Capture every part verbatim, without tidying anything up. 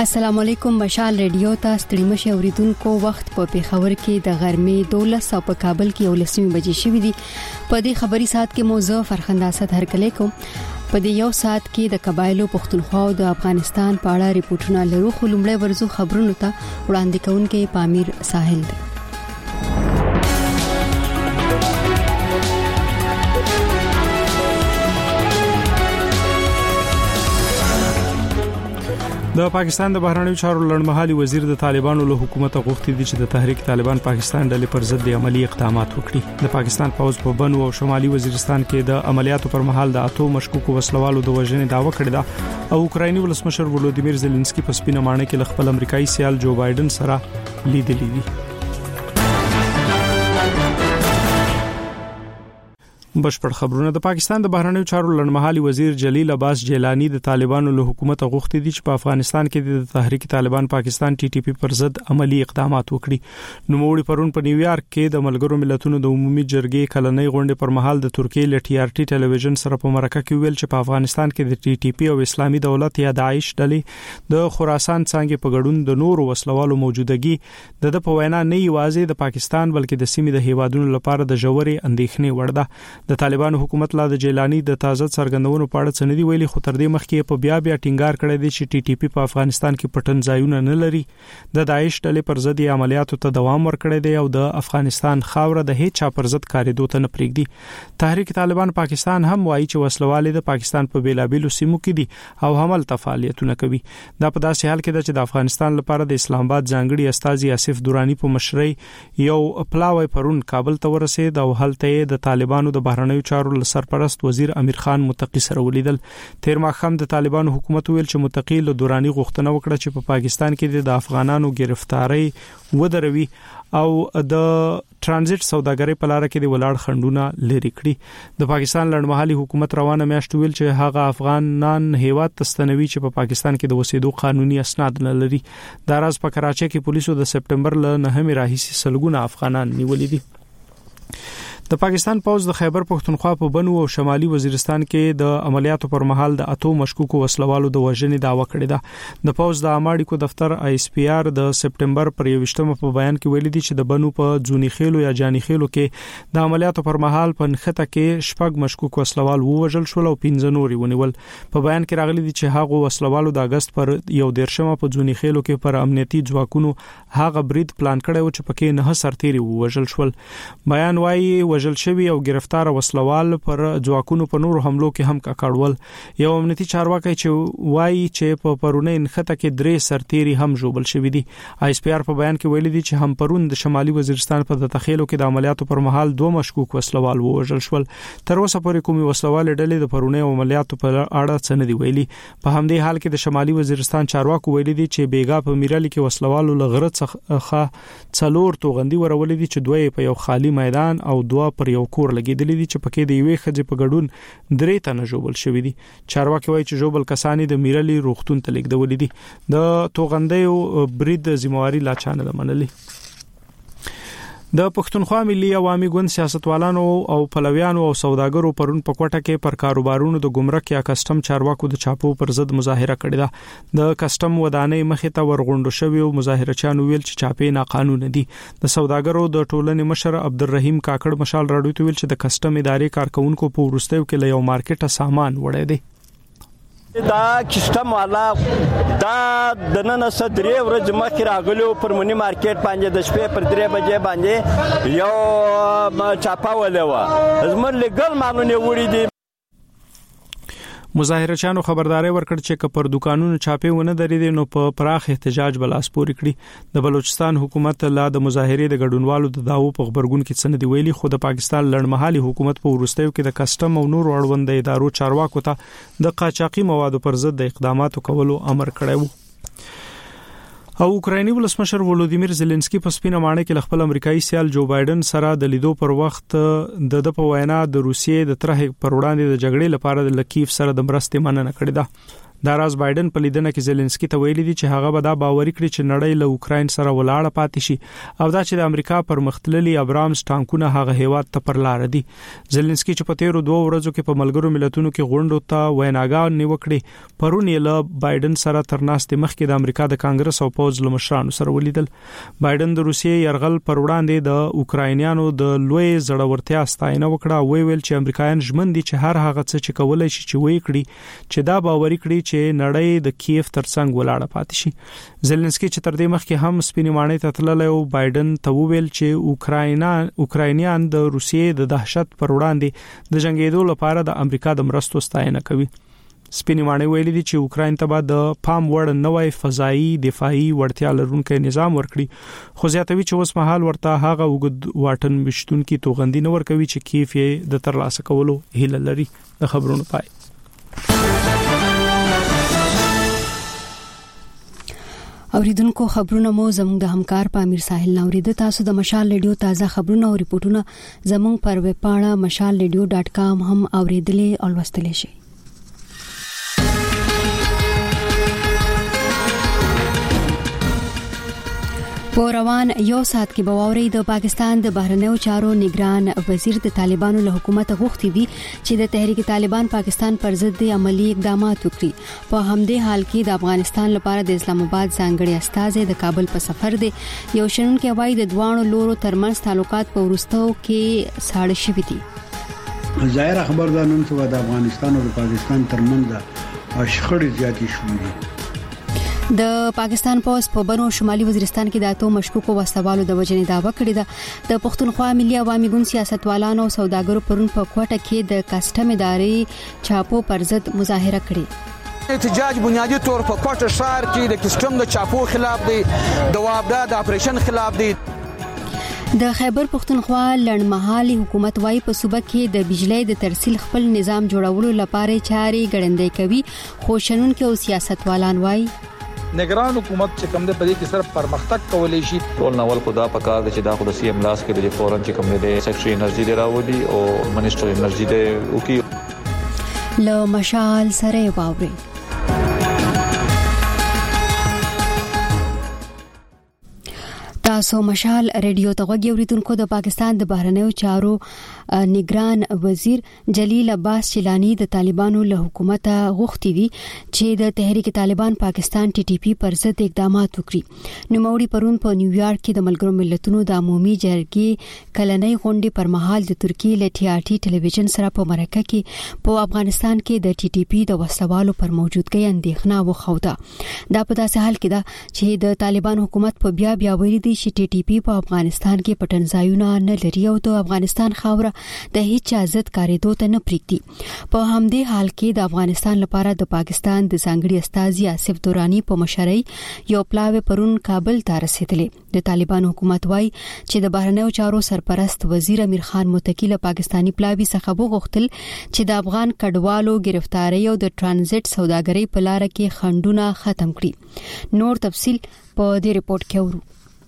السلام علیکم مشال ریډیو ته ستړي مشه اوریدونکو وخت په پیښور کې د غرمې دولس او په کابل کې ولسمي بجې شوې دي. په دې خبري سات کې موضوع فرخنده اسد هرکلی کوم. په دې یو سات کې د قبایلو پښتونخوا او د افغانستان په اړه ریپورتونه لرو، خو لومړی ورزو خبرونو ته وړاندې کوونکې پامیر ساحل دی. د پاکستان د بهرنیو چارو لړمحالي وزیر د طالبانو له حکومت غوښتي دي چې د تحریک طالبان پاکستان ډلې پر ضد عملی اقدامات وکړي. د پاکستان پوځ په بنو او شمالي وزیرستان کې د عملیاتو پر مهال د اتو مشکوکو وسلوالو د وژنې دعوه کړې ده او اوکرایني ولسمشر ولودیمیر زيلنسکي په سپینه مانه کې خپل امریکایي سیال جو بایدن سره لیدلې دي. بشپړ خبرونه. د پاکستان د بهرنیو چارو لړمحالي وزیر جلیل عباس جیلانی د طالبانو له حکومت غوښتي دي چې په افغانستان کې د تحریک طالبان پاکستان ټي ټي پی پر ضد عملی اقدامات وکړي. نوموړي پرون په نیویارک کې د ملګرو ملتونو د عمومي جرګې کلنۍ غونډې پر مهال د ترکیې ل ټي آر ټي ټلویزیون سره په مرکه کې ویل چې په افغانستان کې د ټي ټي پی او اسلامي دولت یا داعش ډلې د خراسان څنګه په ګډون د نورو وسلوالو موجودګي د په وینا نه یوازې د پاکستان بلکې د سیمې د هیوادونو لپاره د ژورې اندېښنې وړ ده. د طالبانو حکومت لا د جیلانی د تازه څرګندونو په اړه څه ندي ویلي، خو تر دې مخکې په بیا بیا ټینګار کړی دی چې ټي ټي پی په افغانستان کې پټن ځایونه نه لري. د داعش ډلې پر ضد عملیاتو ته دوام ورکړی دی او د افغانستان خاوره د هیڅ چا پر ضد کاریدو ته نه پرېږدي. تحریک طالبان پاکستان هم وایي چې وسلوالې د پاکستان په بیلابیلو سیمو کې دي او حمل تفعالیتونه کوي. دا په داسې حال کې ده چې د افغانستان لپاره د اسلام آباد ځانګړي استاذ آصف دورانی په مشرۍ یو پلاوی پرون کابل ته ورسېد او هلته د طالبانو د بهرنیو چارو سرپرست وزیر امیر خان متقی سره ولیدل. تیر ماښام د طالبانو حکومت ویل چې متقی له دورانی غوښتنه وکړه چې په پاکستان کې د افغانانو گرفتاری ودروي او د ترانزیت سوداګرۍ په لار کې د ولاړ خندونه لري کړي. د پاکستان لړمحالي حکومت روانه میاشت ویل چې هغه افغانان هیواد تستنوي چې په پاکستان کې د وسیدو قانوني اسناد نه لري. دا راز په کراچۍ کې پولیسو د سپټمبر ل نهمې راهیسې سلګونه افغانان نیولې دي. د پاکستان پوځ د خیبر پښتونخوا په بنو او شمالي وزیرستان کې د عملیاتو پر مهال د اتو مشکوکو وسلوالو د وژنې دعوه کړې ده. د پوځ د اماړیکو دفتر آی اس پی آر د سپټمبر پر یوشتمه په بیان کې ویلي دي چې د بنو په ځونی خېلو یا جانی خېلو کې د عملیاتو پر مهال په نخته کې شپږ مشکوک وسلوال ووژل شول او پنځه نور ونیول. په بیان کې راغلي دي چې هغه وسلوالو د اگست پر یو دیرشمه په ځونی خېلو کې پر امنیتي ځواکونو هغه برید پلان کړی و چې پکې نه سرتيري ووژل شول. بیان وايي وژل شوی او گرفتار وسلوال پر ځواکونو په نورو حملو کې هم کاکړول. یو امنیتي چارواکي چې وایي چې په پرونی نخته کې درې سرتيري هم جوړل شوی دي. آی اس پی آر په بیان کې ویلي دي چې هم پرون د شمالي وزیرستان په تخیلو کې د عملیاتو پر مهال دوه مشکوک وسلوال ووژل شول. تر اوسه پورې کومي وسلوال ډلې د پرونی عملیاتو په اړه څه نه دی ویلي. په همدې حال کې د شمالي وزیرستان چارواکو ویلي دي چې بیګا په میرالي کې وسلوالو لغرت څخه څلور توغندي ورولې دي چې دوی په یو خالی میدان او دوه پر یو کور لګیدلې دي چې پکې د یوې خځې په ګډون درې تنه جوړل شوې دي. چارواکي وایي چې جوړل کسانی د میرالي روغتون ته لیږدولې دي. د توغندیو برید ذمہواری لا چانه ده منلې. د پښتونخوا ملي عوامي ګوند سیاستوالانو او پلویانو او سوداګرو پرون په کوټه کې پر کاروبارونو د ګمرک یا کسٹم چارواکو د چاپو پر ضد مظاهره کړې ده. د کسٹم ودانۍ مخې ته ورغونډو شوی او مظاهرچیانو ویل چې چاپې ناقانونه دي. د سوداګرو د ټولنې مشر عبدالرحیم کاکړ مشال راډیو ته ویل چې د کسٹم ادارې کارکونکو په ورستیو کې له یو مارکیټه سامان وړي دي. دا کسٹم والا دا د نن صدرې ورځ مخکې راغلو پر منی مارکیټ باندې د شپې پر درې بجې باندې یو چاپا ولوا زمر لګل مانونه وړي دي. مظاهرچیانو خبرداري ورکړ چې کپر دکانونو چاپې ونه درېدي نو په پراخ احتجاج بلاس پوري کړی. د بلوچستان حکومت لا د مظاهرې د ګډونوالو د داوو په خبرګون کې څه نه دی ویلي، خو د پاکستان لړمحالي حکومت په ورستیو کې د کسٹم او نور اړوند ادارو چارواکو ته د قاچاقي موادو پر ضد د اقداماتو کولو امر کړی وو. او اوکرایني ولسمشر ولودیمیر زيلنسکي په سپینه مانه کې خپل امریکایي سیال جو بایدن سره د لیدو پر وخت د د په وینا د روسیې د طرح پر وړاندې د جګړې لپاره د لکیف سره د مرستې مننه کړې ده. دا راز بایدن په لیدنه کې زيلنسکي ته ویلي دي چې هغه به دا باوري کړي چې نړۍ له اوکراین سره ولاړه پاتې شي او دا چې د امریکا پر مختللي ابرامز ټانکونه هغه هیواد ته پر لار دي. زيلنسکي چې په تیرو دوه ورځو کې په ملګرو ملتونو کې غونډو ته ویناګانې وکړي پرون یې له بایدن سره ترناستې مخکې د امریکا د کانګرس او پوز له مشرانو سره ولیدل. بایدن د روسیې يرغل پر وړاندې د اوکراینیانو د لوی زړورتیا ستاینه وکړه او ویل چې امریکایان ژمن دي چې هر هغه څه چې کولای شي چې وایي کړي چې دا باوري کړي چې نړۍ د کیف ترڅنګ ولاړه پاتې شي. زيلنسکي چې تر دې مخکې هم سپینې ماڼۍ ته تللی او بایدن ته وویل چې اوکراینا اوکراینیان د روسیې د دهشت پر وړاندې د جنگیدو لپاره د امریکا د مرستو ستاینه کوي. سپینې ماڼۍ ویلي دي چې اوکراین ته به د پام وړ نوې فضایي دفاعي وړتیا لرونکي نظام ورکړي خو زیاتوي چې اوس مهال ورته هغه وګد واټن مشتونکي توغندي نه ورکوي چې کیف یې د ترلاسه کولو هیله لري. د خبرونو پای. اوریدونکو خبرونه مو زموږ د همکار پامیر ساحل نورید. تاسو د مشال ریډیو تازه خبرونه او ریپورتونه زموږ پر ویب پاڼه مشال ریډیو ډاټ کام هم اوریدلې او لوستلی شئ. په روان یو ساعت کې به واوري د پاکستان د بهرنیو چارو نگران وزیر د طالبانو له حکومت غوښتي دي چې د تحریک طالبان پاکستان پر ضد عملی اقدامات وکړي. په همدې حال کې د افغانستان لپاره د اسلام آباد ځانګړي استازي د کابل په سفر دي. یو شنونکي وايي د دوانو لورو ترمنځ تعلقات په ورستو کې ساړه شوي دي. ظاهر خبر ده نن څو د افغانستان او پاکستان ترمنځ شخړې زیاتې شوې دي. د پاکستان پوز په بنو شمالي وزیرستان کې د اتو مشکوکو وسوالو د وجنې داوا کړې ده. د پښتونخوا ملي عوامي ګوند سیاستوالانو او سوداګرو پرون په کوټه کې د کسټم ادارې چاپو پر ضد مظاهره کړې. احتجاج بنیادی طور په کوټه شهر کې د کسټم د چاپو خلاف دی، د وابدا د اپریشن خلاف دی. د خیبر پښتونخوا لړمحالي حکومت وايي په صوبه کې د بجلی د ترسیل خپل نظام جوړولو لپاره چارې ګړندۍ کوي. خو شنونکي او سیاستوالان وايي نگران حکومت چې کوم د پدې کې صرف پرمختګ کولای شي. ټول ناول خدا پکار چې دا خو د سی ایم لاس کې د فورن چې کوم د سیکرټري انرژي دی راوړي او منیسټر انرژي دی او کی له مشال سره واوري. تاسو مشال ریډیو ته غوږی اوریدونکو. د پاکستان د بهرنیو چارو نگران وزیر جلیل عباس چیلانی د طالبانو له حکومت غوښتي دي چې د تحریک طالبان پاکستان ټي ټي پی پر ضد اقدامات وکړي. نوموړي پرون په نیویارک کې د ملګرو ملتونو د عمومي جرګې کلنۍ غونډې پر مهال د ترکیې له ټي آر ټي ټلویزیون سره په مرکه کې په افغانستان کې د ټي ټي پی د وسوالو پر موجودګۍ اندېښنه وښوده. دا په داسې حال کې ده چې د طالبان حکومت په بیا بیا ویلي دي چې ټي ټي پی په افغانستان کې پټنځایونه نه لري او د افغانستان خاوره د هیڅ ضد کاریدو ته نه پریږدي. په همدې حال کې د افغانستان لپاره د پاکستان د ځانګړي استازي آصف دورانی په مشرۍ یو پلاوی پرون کابل ته رسیدلې. د طالبان حکومت وايي چې د بهرنیو چارو سرپرست وزیر امیر خان متکی له پاکستانی پلاوی څخه وغوښتل چې د افغان کډوالو گرفتاری او د ترانزیت سوداګرۍ په لار کې خنډونه ختم کړي. نور تفصيل په دې ریپورت کې اورو.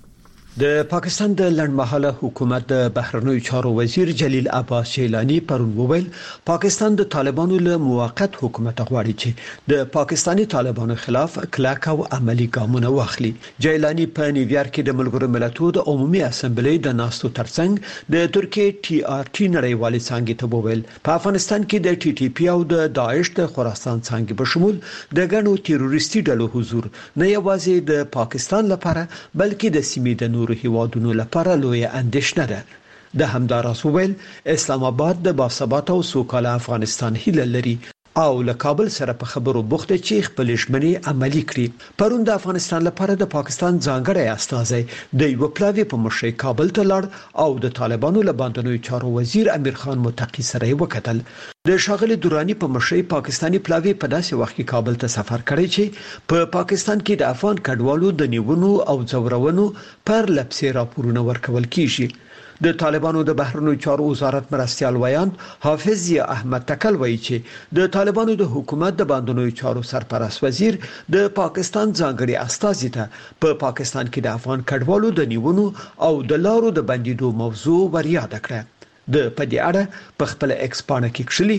د پاکستان د لړمحاله حکومت د بهرنیو چارو وزیر جلیل عباس چیلانی پرون وویل پاکستان د طالبانو له موقت حکومت غواړي چې د پاکستانی طالبانو خلاف کلک او عملی ګامونه واخلي. جیلانی په نیویارک کې د ملګرو ملتونو د عمومي اسمبلی د ناستو ترڅنګ د ترکیې ټي آر ټي نړیوالې څانګې ته وویل په افغانستان کې د ټي ټي پی او د داعش د خراسان څانګې په شمول د ګڼو تروریستي ډلو حضور نه یوازې د پاکستان لپاره بلکې د سیمې د نورو هیوادونو لپاره لوی اندېښنه ده. د همداراز ویل اسلام آباد د باثباته او سوکاله افغانستان هیله لري او له کابل سره په خبرو بوخته چې خپل ژمنې عملی کړي. پرون د افغانستان لپاره د پاکستان ځانګړی استازی د یو پلاوی په مشرۍ کابل ته لاړ او د طالبانو له باندنیو چارو وزیر امیر خان متقی سره وکتل. د شاغلي دورانی په مشرۍ پاکستانی پلاوی په داسې وخت کې کابل ته سفر کړی چې په پا پاکستان کې د افغان کډوالو د نیونو او ځورونو پر لپسې راپورونه ورکول کیږي. د طالبانو د بهرنیو چارو وزارت مرستيال ویان حافظ احمد تکل وایي چې د طالبانو د حکومت د باندنیو چارو سرپرست وزیر د پاکستان ځانګړي استازي ته په پا پاکستان کې د افغان کډوالو د نیونو او د لارو د بندیدو موضوع ور یاد کړه. د پدې اړه په خپل ایکس پاڼه کې کښلي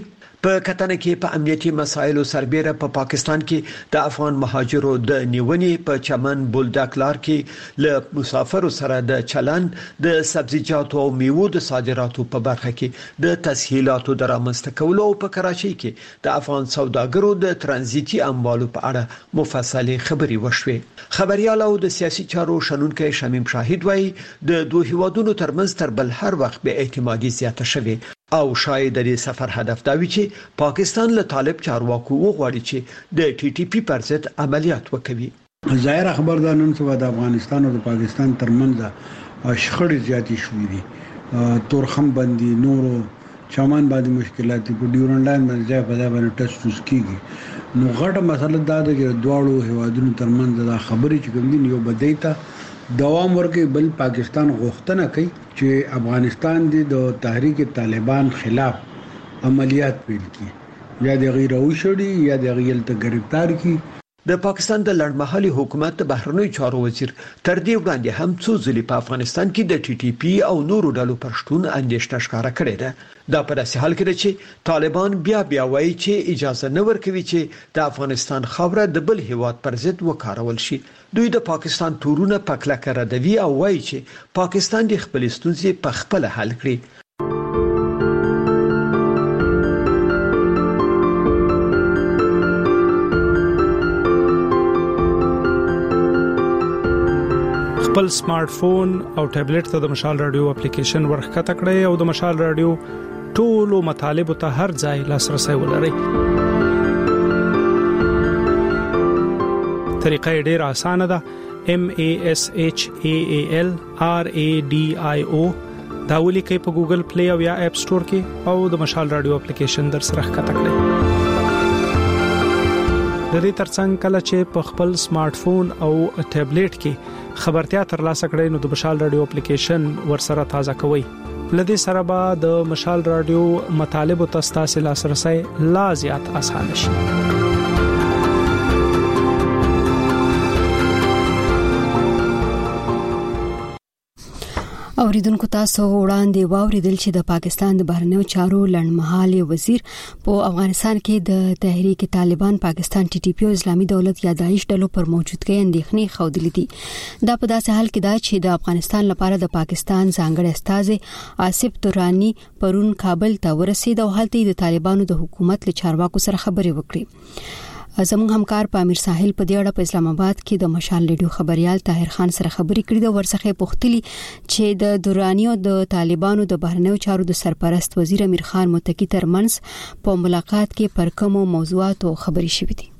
په کتنه کې په امنیتي مسایلو سربېره په پا پاکستان کې د افغان مهاجرو د نیونې په چمن بولډاک لار کې له مسافرو سره د چلن د سبزیجاتو او میوو د صادراتو په برخه کې د تسهیلاتو درامسته کولو او په کراچۍ کې د افغان سوداګرو د ترانزیتي اموالو په اړه مفصلي خبري وشوې. خبريال او د سیاسي چارو شنونکو شمیم شاهد وایي د دوه هیوادونو ترمنځ تر بل هر وخت به اعتمادي زیاته شوه او شاید د سفر هدف دا وي چې پاکستان له طالب چارواکو وغواړي چې د ټي ټي پی پر ضد عملیات وکړي. ظاهر خبر ده نن سبا د افغانستان او د پاکستان ترمنځ شخړې زیاتې شوې دي. تورخم بندي نورو چمن باندې مشکلات په ډیورنډ لاین باندې ځای په ځای باندې ټچ توس کیږي. نو غټه مسله دا ده چې دواړو هیوادونو ترمنځ دا خبرې چې کوم دي یو بدایته دوام ورکړي بل پاکستان غوښتنه کوي چې افغانستان د تحریک طالبان خلاف عملیات پیل کړي یا د غیر اوشړي یا د غیر ته گرفتار کړي. د پاکستان د لړمحلي حکومت بهرنی چارو وزیر تر دې وړاندې هم څو ځلې په افغانستان کې د ټي ټي پی او نورو ډلو پر شتون اندېښنه ښکاره کړې ده. دا په داسې حال کې ده چې طالبان بیا بیا وایي چې اجازه نه ورکوي چې د افغانستان خاوره د بل هیواد پر ضد وکارول شي. دوی د پاکستان تورونه په کلکه ردوي او وایي چې پاکستان د خپل ستونزې په خپل حل کړي. خپل سمارټ فون او ټابلیټ ته د مشال رادیو اپلیکیشن ورخکته کړئ او د مشال رادیو ټولو مطالبه ته هر ځای لاسرسي ولرئ. طریقه ډیره اسانه ده. M A S H A A L R A D I O دا ولیکئ په ګوګل پلی او یا اپ سٹور کې او د مشال رادیو اپلیکیشن در سره ښکته کړئ. د دې ترڅنګ کله چې په خپل سمارټ فون او ټابلیټ کې خبرتیا ترلاسه کړئ نو د مشال رادیو اپلیکیشن ورسره تازه کوئ. لدې سره به د مشال رادیو مطالب او تاسو لاسرسي لا زیات اسانه شي. اوریدونکو تاسو وړاندې واوریدل چې د پاکستان د بهرنیو چارو لړمحالي وزیر په افغانستان کې د تحریک طالبان پاکستان ټي ټي پی او اسلامي دولت یا داعش ډلو پر موجودګۍ اندېښنې خوندلې دي. دا په داسې حال کې ده چې د افغانستان لپاره د پاکستان ځانګړی استازي آصف درانی پرون کابل ته ورسید او هلته د طالبانو د حکومت له چارواکو سره خبرې وکړې. زموږ همکار پامیر ساحل په دې اړه په اسلام آباد کې د مشال ریډیو خبريال طاهر خان سره خبرې کړې د ورڅخه پوښتلي چې د دورانی او د طالبانو د بهرنیو چارو د سرپرست وزیر امیر خان متکی ترمنځ په ملاقات کې پر کومو موضوعاتو خبرې شوې دي.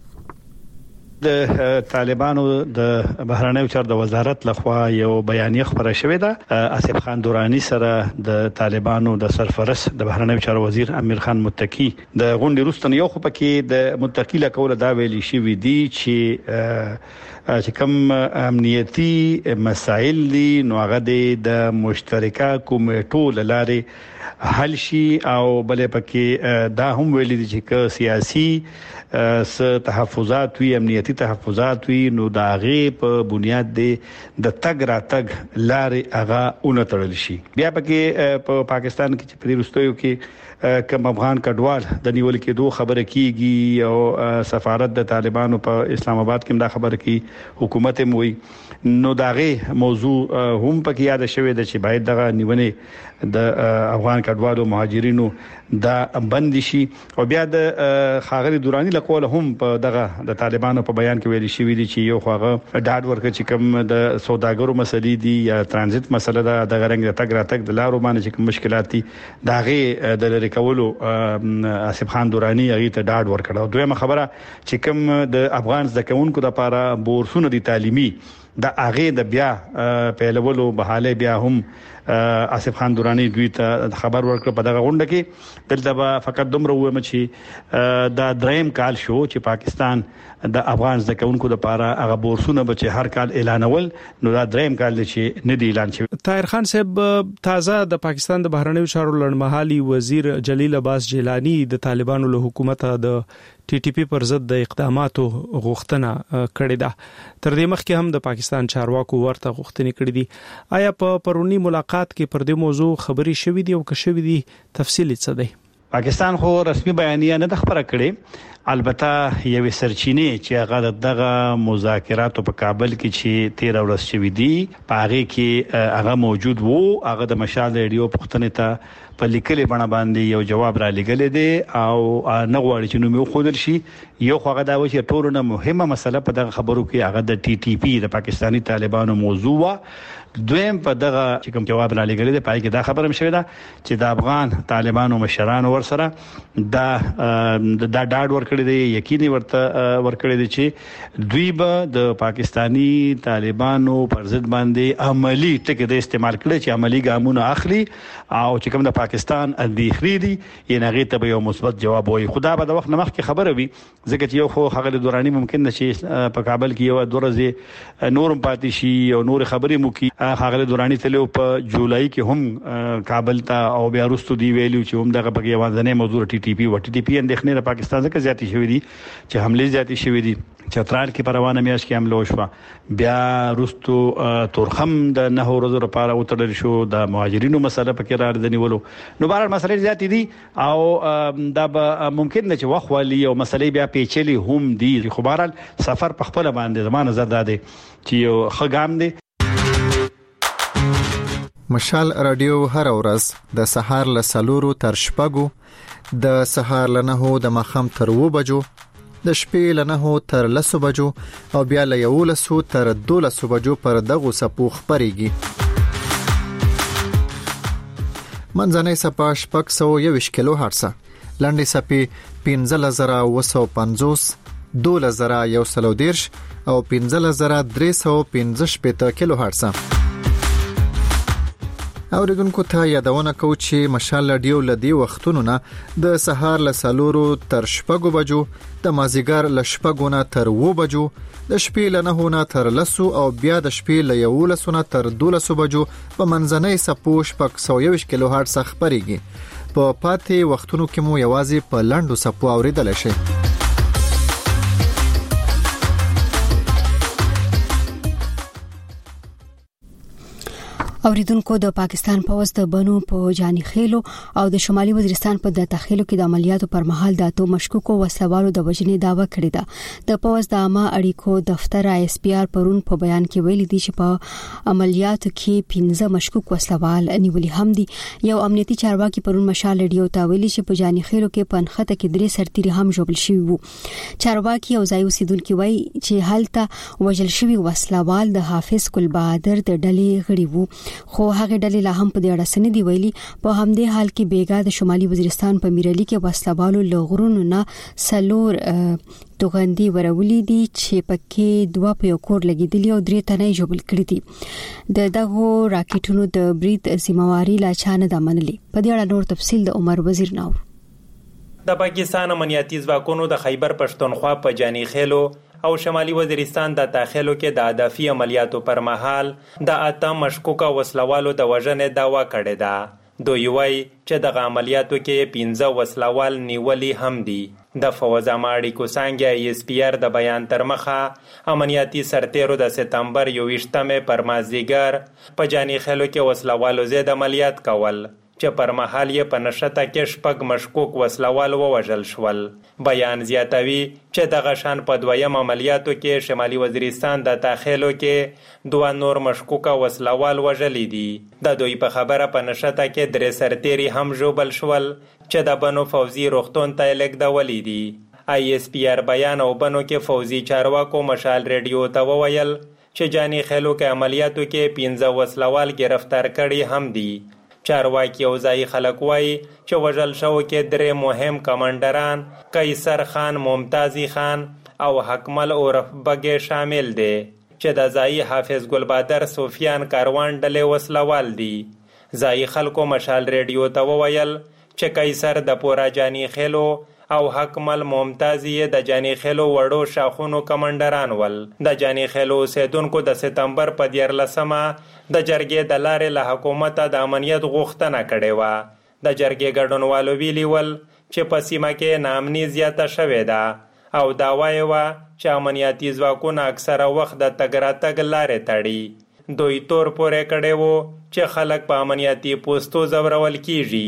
د طالبانو د بهرنیو چارو د وزارت لخوا یو بیانیه خبره شوې ده. آصف خان دورانی سره د طالبانو د سرپرست د بهرنیو چارو وزیر امیر خان متکی د غونډې وروسته یو خو پکې د متکی له کوله دا ویلي شوې دي چې چې کوم امنیتي مسائل دي نو هغه د مشترکه کمیټو لاره حل شي او بلې پکې دا هم ویلي دي چې سیاسي س تحفظات وی امنیتي تحفظات وی نو دا غي په بنیاد دی د تګ را تګ لارې هغه اونتړل شي. بیا پکې په پاکستان کې چې پریرستیو کې کوم افغان کډوال د نیول کېدو خبره کیږي او سفارت د طالبانو په اسلام آباد کې دا خبره کی حکومت موي نو داغه موضوع هم پکې یاد شوی د چې باید دغه نیونه د افغان کډوالو مهاجرینو دا بند شي. او بیا د خاغلی دورانی لقول هم په دغه د طالبانو په بیان کې ویل شوی دی چې یو خواغه ډاډ ورکړي چې کوم د سوداګرو مسلې دي یا ترانزیت مسله ده د غرنګ د تګ را تګ د لارو باندې چې کوم مشکلات دي داغه د لری کولو آصف خان دورانی هغه ته ډاډ ورکړه. دویمه خبره چې کوم د افغان ځکهونکو د لپاره بورسونه دي تعلیمي د اغه د بیا پیلولو بحاله بیا هم آصف خان دورانی دوی ته خبر ورکړ په دغه غونډه کې. دلته فقط دومره ومه چې دا دریم کال شو چې پاکستان د افغان ځکهونکو د لپاره هغه بورسونه به چې هر کال اعلانول نو دا دریم کال چې نه دی اعلان شوی. طاهر خان صاحب تازه د پاکستان د بهرنیو چارو لړمحالي وزیر جلیل عباس جیلانی د طالبانو له حکومت د ټي ټي پی پر ضد د اقداماتو غوښتنه کړې ده. تر دې مخکې هم د پاکستان چارواکو ورته غوښتنې کړې دي. آیا په پرونی ملاقات کې پر دې موضوع خبري شوې دي او که شوې دي تفصیل څه دی؟ پاکستان خو رسمي بیانیه نه خبره کړې، البته یو سرچینه چې هغه دغه مذاکراتو په کابل کې چې تیر ورځ شوې دي په هغه کې هغه موجود وو. هغه د مشال ریډیو پښتنې ته په لیکلي بڼه باندې یو جواب را لګل دي او نه غواړي چې نو مې خودل شي. یو خو هغه دا و چې ټولو نه مهمه مسله په دغه خبرو کې هغه د ټي ټي پی د پاکستاني طالبانو موضوع و. دویم په دغه چې کوم جواب را لګل دي پای کې دا خبره مشوي ده چې د افغان طالبانو مشرانو ورسره دا دا ډاډ ورکړي دي، یقیني ورته ورکړي دي چې دوی به د پاکستانی طالبانو پر ضد باندې عملی ټکي د استعمال کړي چې عملی ګامونه اخلي او چې کوم د پاکستان اندېخري دي یې هغه ته به یو مثبت جواب وایي. خدا به د وخت نه مخکې خبره وي ځکه چې یو خو هغه دوراني ممکن نه چې په کابل کې یو دورځي نورم پاتې شي او نور خبرې مو کې هغه دوراني تلو په جولای کې هم کابل ته او بیا وروسته دی ویلو چې هم دغه بګي وانځنه موضوع ټي ټي پی و ټي ټي پی اندېخنه د پاکستان څخه زیاتی شوې دي چې حمله زیاتی شوې دي. چترال کې پروانه میاش کې حمله وشو، بیا وروسته تورخم د نه ورځې لپاره وتړل شو، د مهاجرینو مسله پکې راځنیولو. نو بهر مسلې زیاتی دي او دا به ممکن نه چې وخوالي او مسلې بیا پیچلي هم دي. خو بهر سفر په خپل باندې زمانه زړه ده چې یو خګام دي. مشال رادیو هر ورځ د سهار له سلورو تر شپږو، د سهار له نهو د ماښام تر اوو بجو، د شپې له نهو تر لسو بجو او بیا له یولسو تر دولسو بجو پر دغو سپو خپرېږي. منځنۍ سپه شپږ سوه یوویشت کیلو هرټزه، لنډې سپې پنځلس زره اوه سوه پنځوس، دولس زره یو سل او دېرش او پنځلس زره درې سوه پنځه شپېته کیلو هرټزه. اوریدونکو ته یادونه کوو چې مشال رادیو لدی وختونو نه د سهار له سلورو تر شپږو بجو، د مازیګر له شپږو نه تر اوو بجو، د شپې له نهو نه تر لسو او بیا د شپې له یولسو نه تر دولسو بجو په منځنۍ سپو شپږ سوه یوویشت کیلو هرټز خپرېږي. په پاتې وختونو کې مو یوازې په لنډو سپو اوریدلی شئ. اوریدونکو د پاکستان پوځ د بنو په جاني خېلو او د شمالي وزیرستان په دتا خېلو کې د عملیاتو پر مهال د اتو مشکوکو وسلوالو د وژنې داوا کړې ده. د پوځ د عامه اړیکو دفتر آی اس پی آر پرون په بیان کې ویلي دي چې په عملیاتو کې پنځه مشکوک وسلوال نیولي هم دي. یو امنیتي چارواکي پرون مشال رادیو ته ویلي چې په جاني خېلو کې په نخته کې درې سرتیري هم ژوبل شوي وو. چارواکي او ځای اوسیدونکو وایي چې هلته وژل شوي وسلوال د حافظ ګل بهادر د ډلې غړي وو، خو هغه ډلې لا هم په دې اړه سن دی ویلي. په همدې حال کې بیګا د شمالي وزیرستان په میرالي کې وسلوالو لغرونو نه سلور توغندي ورولې دي چې پکې دوه په یو کور لګیدلی او درې تنه جوړل کړی دي. د دغه راکټونو د برید ذمہواری لا چانه د منلي. په دې اړه نور تفصیل د عمر وزیر نور. د پاکستان امنیتي ځواکونو د خیبر پښتونخوا په جاني خېلو او شمالي وزیرستان د داخلو کې د هدفي عملیاتو پر مهال د اته مشکوکه وسلوالو د وژنې داوا کړې ده. دوی وایي چې د عملیاتو کې پنځه وسلوال نیولي هم دي. د فوز اماړي کوسانګ ای اس پی آر د بیان تر مخه امنیتي سرتیرو د سپتمبر یوویشتمه پر مازدیګر په جاني خېلو کې وسلوالو زید عملیات کول چې پر مهال یې په نشته کې شپږ مشکوک وسلوال ووژل شول. بیان زیاتوي چې دغه شان په دویم عملیاتو کې شمالي وزیرستان د داخلو کې دوه نور مشکوکه وسلوال وژلي دي. د دوی په خبره په نشته کې درې سرتیري هم ژوبل شول چې د بنو فوزي روغتون ته لیږدولي دي. آی اس پی آر بیان او بنو کې فوزي چارواکو مشال ریډیو ته وویل چې جاني خېلو کې عملیاتو کې پنځه وسلوال گرفتار کړي هم دي. چارواکي او ځای خلک وایي چې وژل شو کې درې مهم کمانډران قیصر خان، ممتازي خان او حکمل عرف بګې شامل دي چې د ځای حافظ ګل بهادر سفیان کاروان ډلې وسلوال دي. ځای خلکو مشال ریډیو ته وویل چې قیصر د پورا جاني خېلو او حکمل ممتازي د جاني خېلو وړو شاخونو کمانډران ول. د جاني خېلو اوسیدونکو د سپتمبر په دیارلسمه د جرګې د لارې له حکومت د امنیت غوښتنه کړې وه. د جرګې ګډونوالو ویلي ول چې په سیمه کې ناامني زیاته شوې ده او دعوا یې وه چې امنیتي ځواکونه اکثره وخت د تګ راتګ لارې تړي. دوی تور پورې کړی وو چې خلک په امنیتي پوستو ځورول کیږي.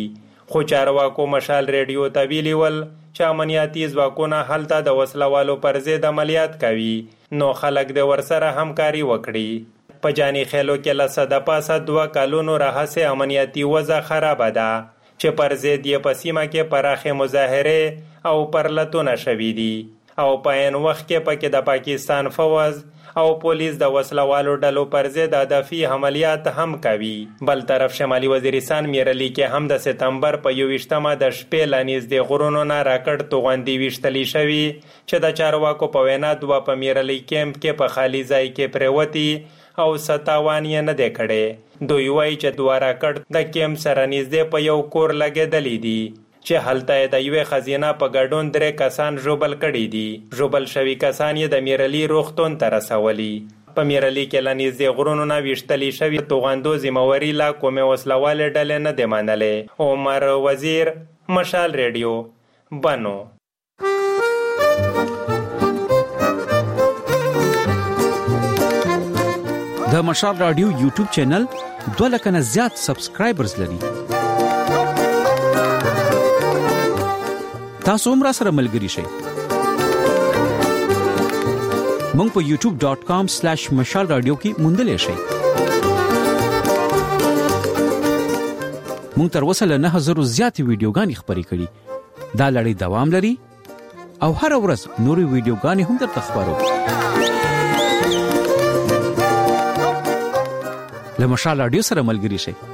خو چارواکو مشال ریډیو ته ویلي ول چې امنیتي ځواکونه هلته د وسلوالو پر ضد عملیات کوي، نو خلک د ورسره همکاري وکړي. په جاني خیلو کې له څه د پاسه دوه کلونو راهیسې امنیتي وضع خرابه ده چې پر ضد یې په سیمه کې پراخې مظاهرې او پرلتونه شوي دي او په عین وخت کې پکې د پاکستان فوج او پولیس د وسلوالو ډلو پر ضد هدفي عملیات هم کوي. بل طرف شمالي وزیرستان میرلی کې هم د سپتمبر په یوویشتمه د شپې له نږدې غرونو نه راکټ توغندي ویشتلی شوي چې د چارواکو په وینا دوه په میرلی کیمپ کې په خالي ځای کې پرېوتي او ستاوان یې نه دی کړی. دوی وایي چې دوه راکټ د کیمپ سره نږدې په یو کور لګېدلی دي چې هلته د یوې ښځینه په ګډون درې کسان ژوبل کړي دي. ژوبل شوي کسان یې د میرلی روغتون ته رسولي. په میرلی کې له نږدې غرونو نه ویشتلی شوي توغندو ذمهواري لا کومې وسلوالې ډلې نه دی منلې. عمر وزیر، مشال ریډیو، بنو. د مشال رادیو یوټیوب چینل دوه لکه نه زیات سبسکرایبرز لري. تاسو هم را سره ملګری شئ. مونږ په یوټیوب ډاٹ کام سلیش مشال رادیو کې موندلې شئ. مونږ تر اوسه له نه هزار زیاتې ویډیوګانې خپرې کړي. دا لړۍ دوام لري او هر ورځ نورې ویډیوګانې هم درته خپرو. له مشال رادیو سره ملګری شئ.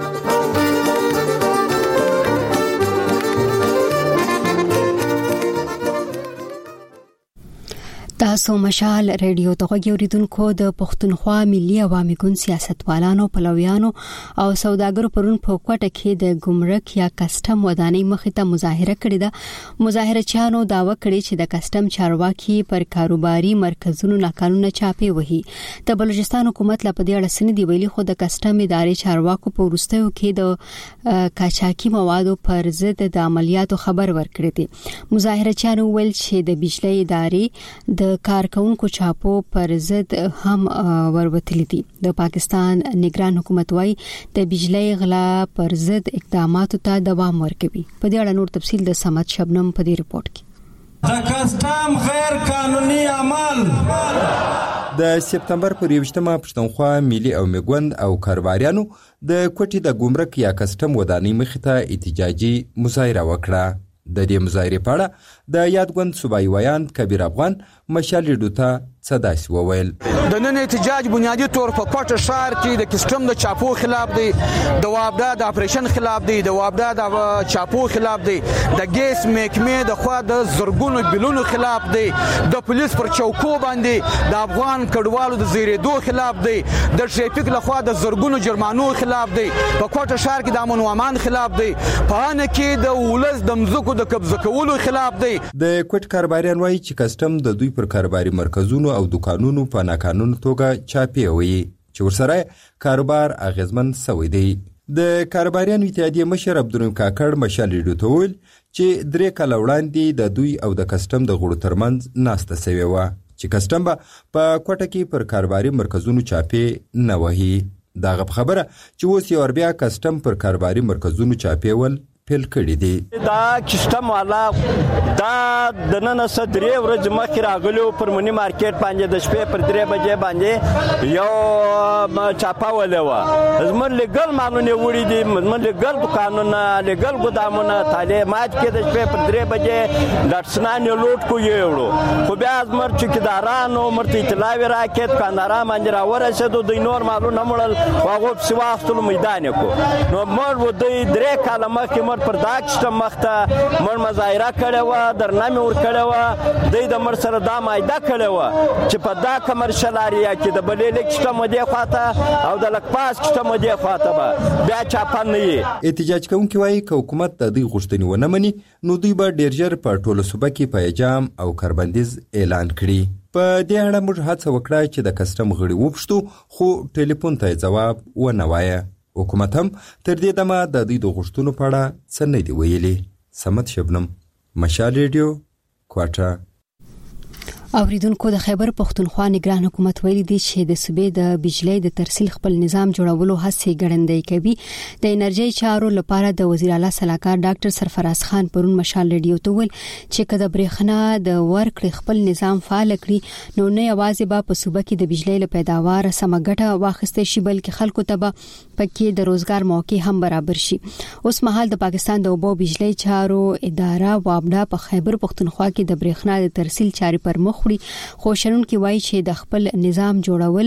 تاسو مشال ریډیو ته غوږی اوریدونکو د پښتونخوا ملي عوامي ګوند سیاستوالانو، پلویانو او سوداګرو پرون په کوټه کې د ګمرک یا کسټم ودانۍ مخې ته مظاهره کړې ده. مظاهرچیانو داوا کړې چې د کسټم چارواکي پر کاروباري مرکزونو ناقانونه چاپی وهي. د بلوچستان حکومت لا په دې اړه سندي ویلي، خو د کسټم ادارې چارواکو په وروستیو کې د کاچاکي موادو پر ضد د عملیاتو خبر ورکړی دی. مظاهرچیانو ویل چې د بجلی ادارې د کارکونکو چاپو پر ضد هم وروتلی دي. د پاکستان نگران حکومت وايي د بجلی غلا پر ضد اقداماتو ته دوام ورکوي. په دې اړه نور تفصیل د سمت شبنم په دې رپورت کې. د کسټم غیر قانوني عمل د سپتمبر پر یوویشتمه پښتونخوا ملي او میګوند او کاروباریانو د کوټې د ګمرک یا کسټم ودانۍ مخې ته احتجاجي مظاهره وکړه. د دې مظاهرې په اړه د یادګوند صوبایي ویان کبیر افغان مشال ریډیو ته څه داسې وویل. د نن احتجاج بنیادی طور په کوټه ښار کې د کسټم د چاپو خلاف دی، د وابدا د اپریشن خلاف دی، د وابدا د چاپو خلاف دی، د ګیس محکمې د خوا د زرګونو بلونو خلاف دی، د پولیس پر چوکو باندې د افغان کډوالو د زیریدو خلاف دی، د ټریفیک له خوا د زرګونو جرمانو خلاف دی، په کوټه ښار کې د امن او امان خلاف دی، په ان کې د ولس د مزکو د قبضه کولو خلاف دی. د کوټ کاروباریان وایي چې کسټم د دوی پر کاروباري مرکزونو او دکانونو په ناقانونه توګه چاپی وي چې ورسره کاروبار اغیزمن شوی دی. د کاروباریانو اتحادیې مشر عبدالرحیم کاکړ مشال ریډیو ته ویل چې درې کاله وړاندې د دوی او د کسټم د غړو ترمنځ ناسته شوې وه چې کسټم به په کوټه کې پر کاروباري مرکزونو چاپی نه وهي. دغه خبره چې اوس یو بیا کسټم پر کاروباري مرکزونو چاپی ول پیل کړی دی. دا کسټم والا دا د نن صدرې ورځ مخکې راغلو پر منی مارکیټ باندې د شپې پر درې بجې باندې یو چاپه ولې وه. زموږ لیګل مالونه وړي دي، زموږ لیګل دکانونه، لیګل ګودامونه تعلیمات کې د شپې پر درې بجې لټسنان یې لوټ کو یوړو. خو بیا زموږ چوکیدارانو مرته اطلاع راکړه کانداران باندې راورسېدو، دوی نور مالونه مړل هغه په واختلو میدان کو. نو موږ دوی درې کاله مخکې پر دا کسټم مخته مړ مظاهره کړې وه، درنامې ورکړې وه، دوی د مړ سره دا معاهده کړې وه چې په دا کمرشل ایریا کې د بلېلې کسټم دې خواته او د لکپاس کسټم دې خواته به بیا چاپه نه وي. احتجاج کوونکي وایي که حکومت د دوی غوښتنې ونه مني نو دوی به ډېر ژر په ټوله صوبه کې پیجام او کاربندیز اعلان کړي. په دې اړه موږ هڅه وکړه چې د کسټم غړي وپوښتو، خو ټلیفون ته جواب ونه وایه. حکومت هم تر دې دمه د دوی د غوښتنو په اړه څه نه دي ویلي. سمت شبنم، مشال ریډیو، کوټه. اوریدونکو د خیبر پختونخوا نگران حکومت ویلي دی چې د صوبې د بجلی د ترسیل خپل نظام جوړولو هڅې ګړندۍ کوي. د انرژي چارو لپاره د وزیر اعلی صلاحکار ډاکټر سرفراز خان پرون مشال ریډیو ته ویل چې کله برېښنا د ورکړې خپل نظام فعال کړي نو نه یوازې به په صوبه کې د بجلی له پیداوار سمه ګټه واخیستل شي بلکې خلکو ته به پکې د روزګار موقع هم برابر شي. اوس مهال د پاکستان د اوبو بجلی چارو اداره وابډا په خیبر پختونخوا کې د برېښنا د ترسیل چارې پر مخ وړي، خو شنونکي وایي چې د خپل نظام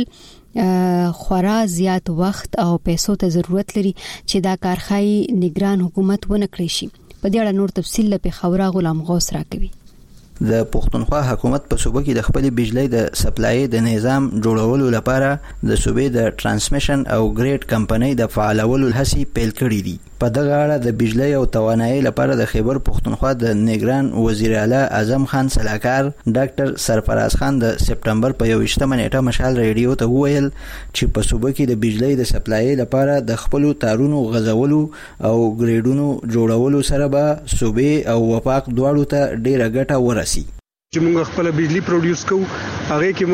جوړول خورا زیات وخت او پیسو ته ضرورت لري چې دا کارخای نگران حکومت ونه کړی شي. په دې اړه نور تفصیل له پیښور غلام غوث راکوي. د پښتونخوا حکومت په صوبه کې د خپل بجلی د سپلای د نظام جوړولو لپاره د صوبې د ترانسمیشن او ګریډ کمپنۍ د فعالولو هڅې پیل کړې دي. په دغه اړه د بجلی او توانایي لپاره د خیبر پښتونخوا د نگران وزیر اعلی اعظم خان صلاحکار ډاکټر سرفراز خان د سپټمبر په یوویشتمه نیټه مشال ریډیو ته وویل چې په صوبه کې د بجلی د سپلای لپاره د خپل تارونو غځولو او ګریډونو جوړولو سره به صوبې او وفاق دواړو ته ډیره ګټه ورسي. چې موږ خپل بجلی پروډوس کوو هغه کې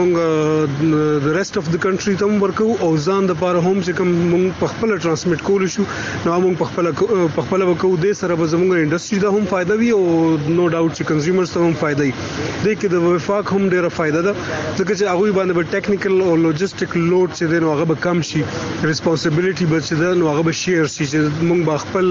موږ د ریسټ اف د کنټری ته ورکو او ځان د پاره هم چې کوم موږ په خپل ترانسمیټ کول شو نو موږ په خپل په خپل وکړو د سره به زموږ انډستری ته هم فائدہ وي او نو ډاوټ چې کنزیومرز ته هم فائدہ وي. د کې د وفاق هم ډیره فائدہ ده ځکه چې هغه باندې به ټیکنیکل او لوجستیک لوډ چې دی نو هغه به کم شي، ریسپانسیبিলিټي به چې دی نو هغه به شیر شي چې موږ به خپل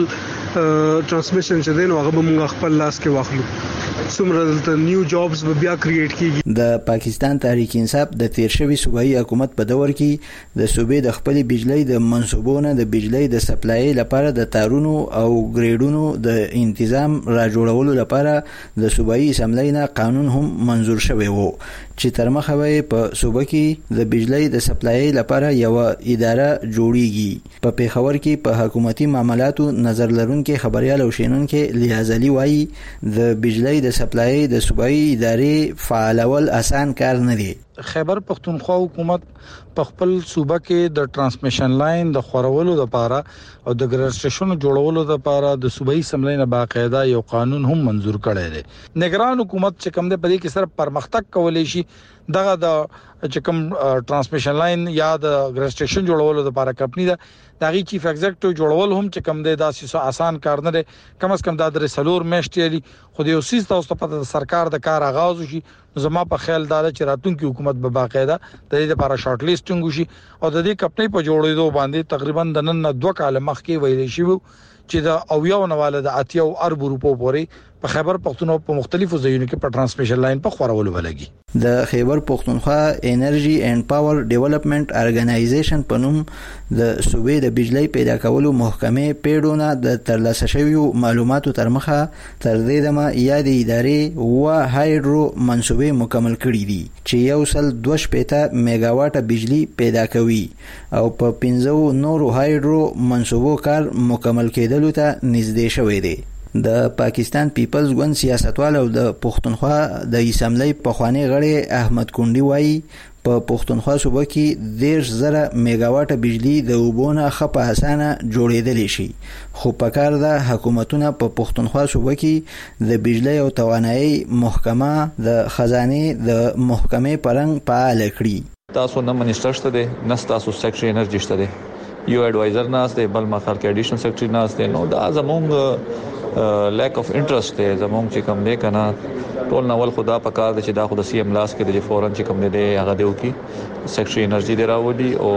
ترانسمیشن چې دی نو هغه به موږ خپل لاس کې واخلو. څومره نیو جابز به بیا کریټ کیږي. د پاکستان تحریک انصاف د تیر شوی صوبایي حکومت په دور کې د صوبې د خپل بجلی د منسوبونو د بجلی د سپلای لپاره د تارونو او ګریډونو د تنظیم را جوړولو لپاره د صوبایي اسمبلی نه قانون هم منزور شوی وو چې تر مخه وي په صوبه کې د بجلی د سپلای لپاره یو اداره جوړیږي. په پیښور کې په حکومتي معاملاتو نظر لرونکي خبريال او شینونکي لیازلی وایي د بجلی د سپلای د صوبایي ادارې فعالول آسان کار نه دی. خیبر پختونخوا حکومت په خپل صوبه کې د ترانسمیشن لاین د خورولو لپاره او د ګرسټیشن جوړولو لپاره د صوبایي اسمبلی نه باقاعده یو قانون هم منزور کړی دی. نگران حکومت چې کوم د پدې کې صرف پرمختګ کولای شي دغه د چې کوم ترانسمیشن لاین یا د ګرسټیشن جوړولو لپاره کمپنی ده دغه چیف ایگزیکټیو جوړول هم چې کوم دی دا سیسو آسان کار نه دی. کم از کم دا د سلور میشتې لري خو د یو سیس تاسو په د سرکار د کار آغاز شي زما په خیال دا چې راتلونکي حکومت به باقاعده د دې لپاره شارټ لیسټینګ وشي او د دې کمپنۍ په جوړېدو باندې تقریبا د نن دوه کال مخکې ویل شي چې د او یو نواله د اتیا او ارب روپو پورې په خیبر پختونخوا په مختلفو ځایونو کې په ترانسمیشن لاین په خورولو ولګي. د خیبر پختونخوا انرژي اینڈ پاور ډیولپمنٹ ارګنایزیشن په نوم د صوبې د بجلی پیدا کولو محکمې پیډونه د ترلاسه شویو معلوماتو تر مخه تر دې دمه یاد ادارې و هایډرو منسوبې مکمل کړي دي چې یو سل دوه شپېته میگا واټه بجلی پیدا کوي او په پنځو نورو هایډرو منسوبو کار مکمل کېدلو ته نږدې شوی دی. د پاکستان پیپلز ګوند سیاستوال او د پښتونخوا د اسمبلی پخوانی غړی احمد کونډي وایي په پښتونخوا صوبه کې دیرش زره میگا واټه بجلی د اوبونه خپ اسانه جوړېدلی شي خو په کار د حکومتونو په پښتونخوا صوبه کې د بجلی او توانایي محکمه د خزانه د محکمې پرنګ فعال کړي. تاسو نه منیسټر شته دي نه تاسو سیکریټری انرژي شته دي یو ایڈوایزر ناس دی بل مخال کې اډیشنل سیکریټری ناس دی نو دا زمونږ لیک اف انټرست دی زمونږ چې کوم دی کنه ټول نوول خدا پکار دی چې دا خو د سی ام لاس کې د فورن چې کوم دی هغه دیو کی سیکریټری انرژي دی راوړي او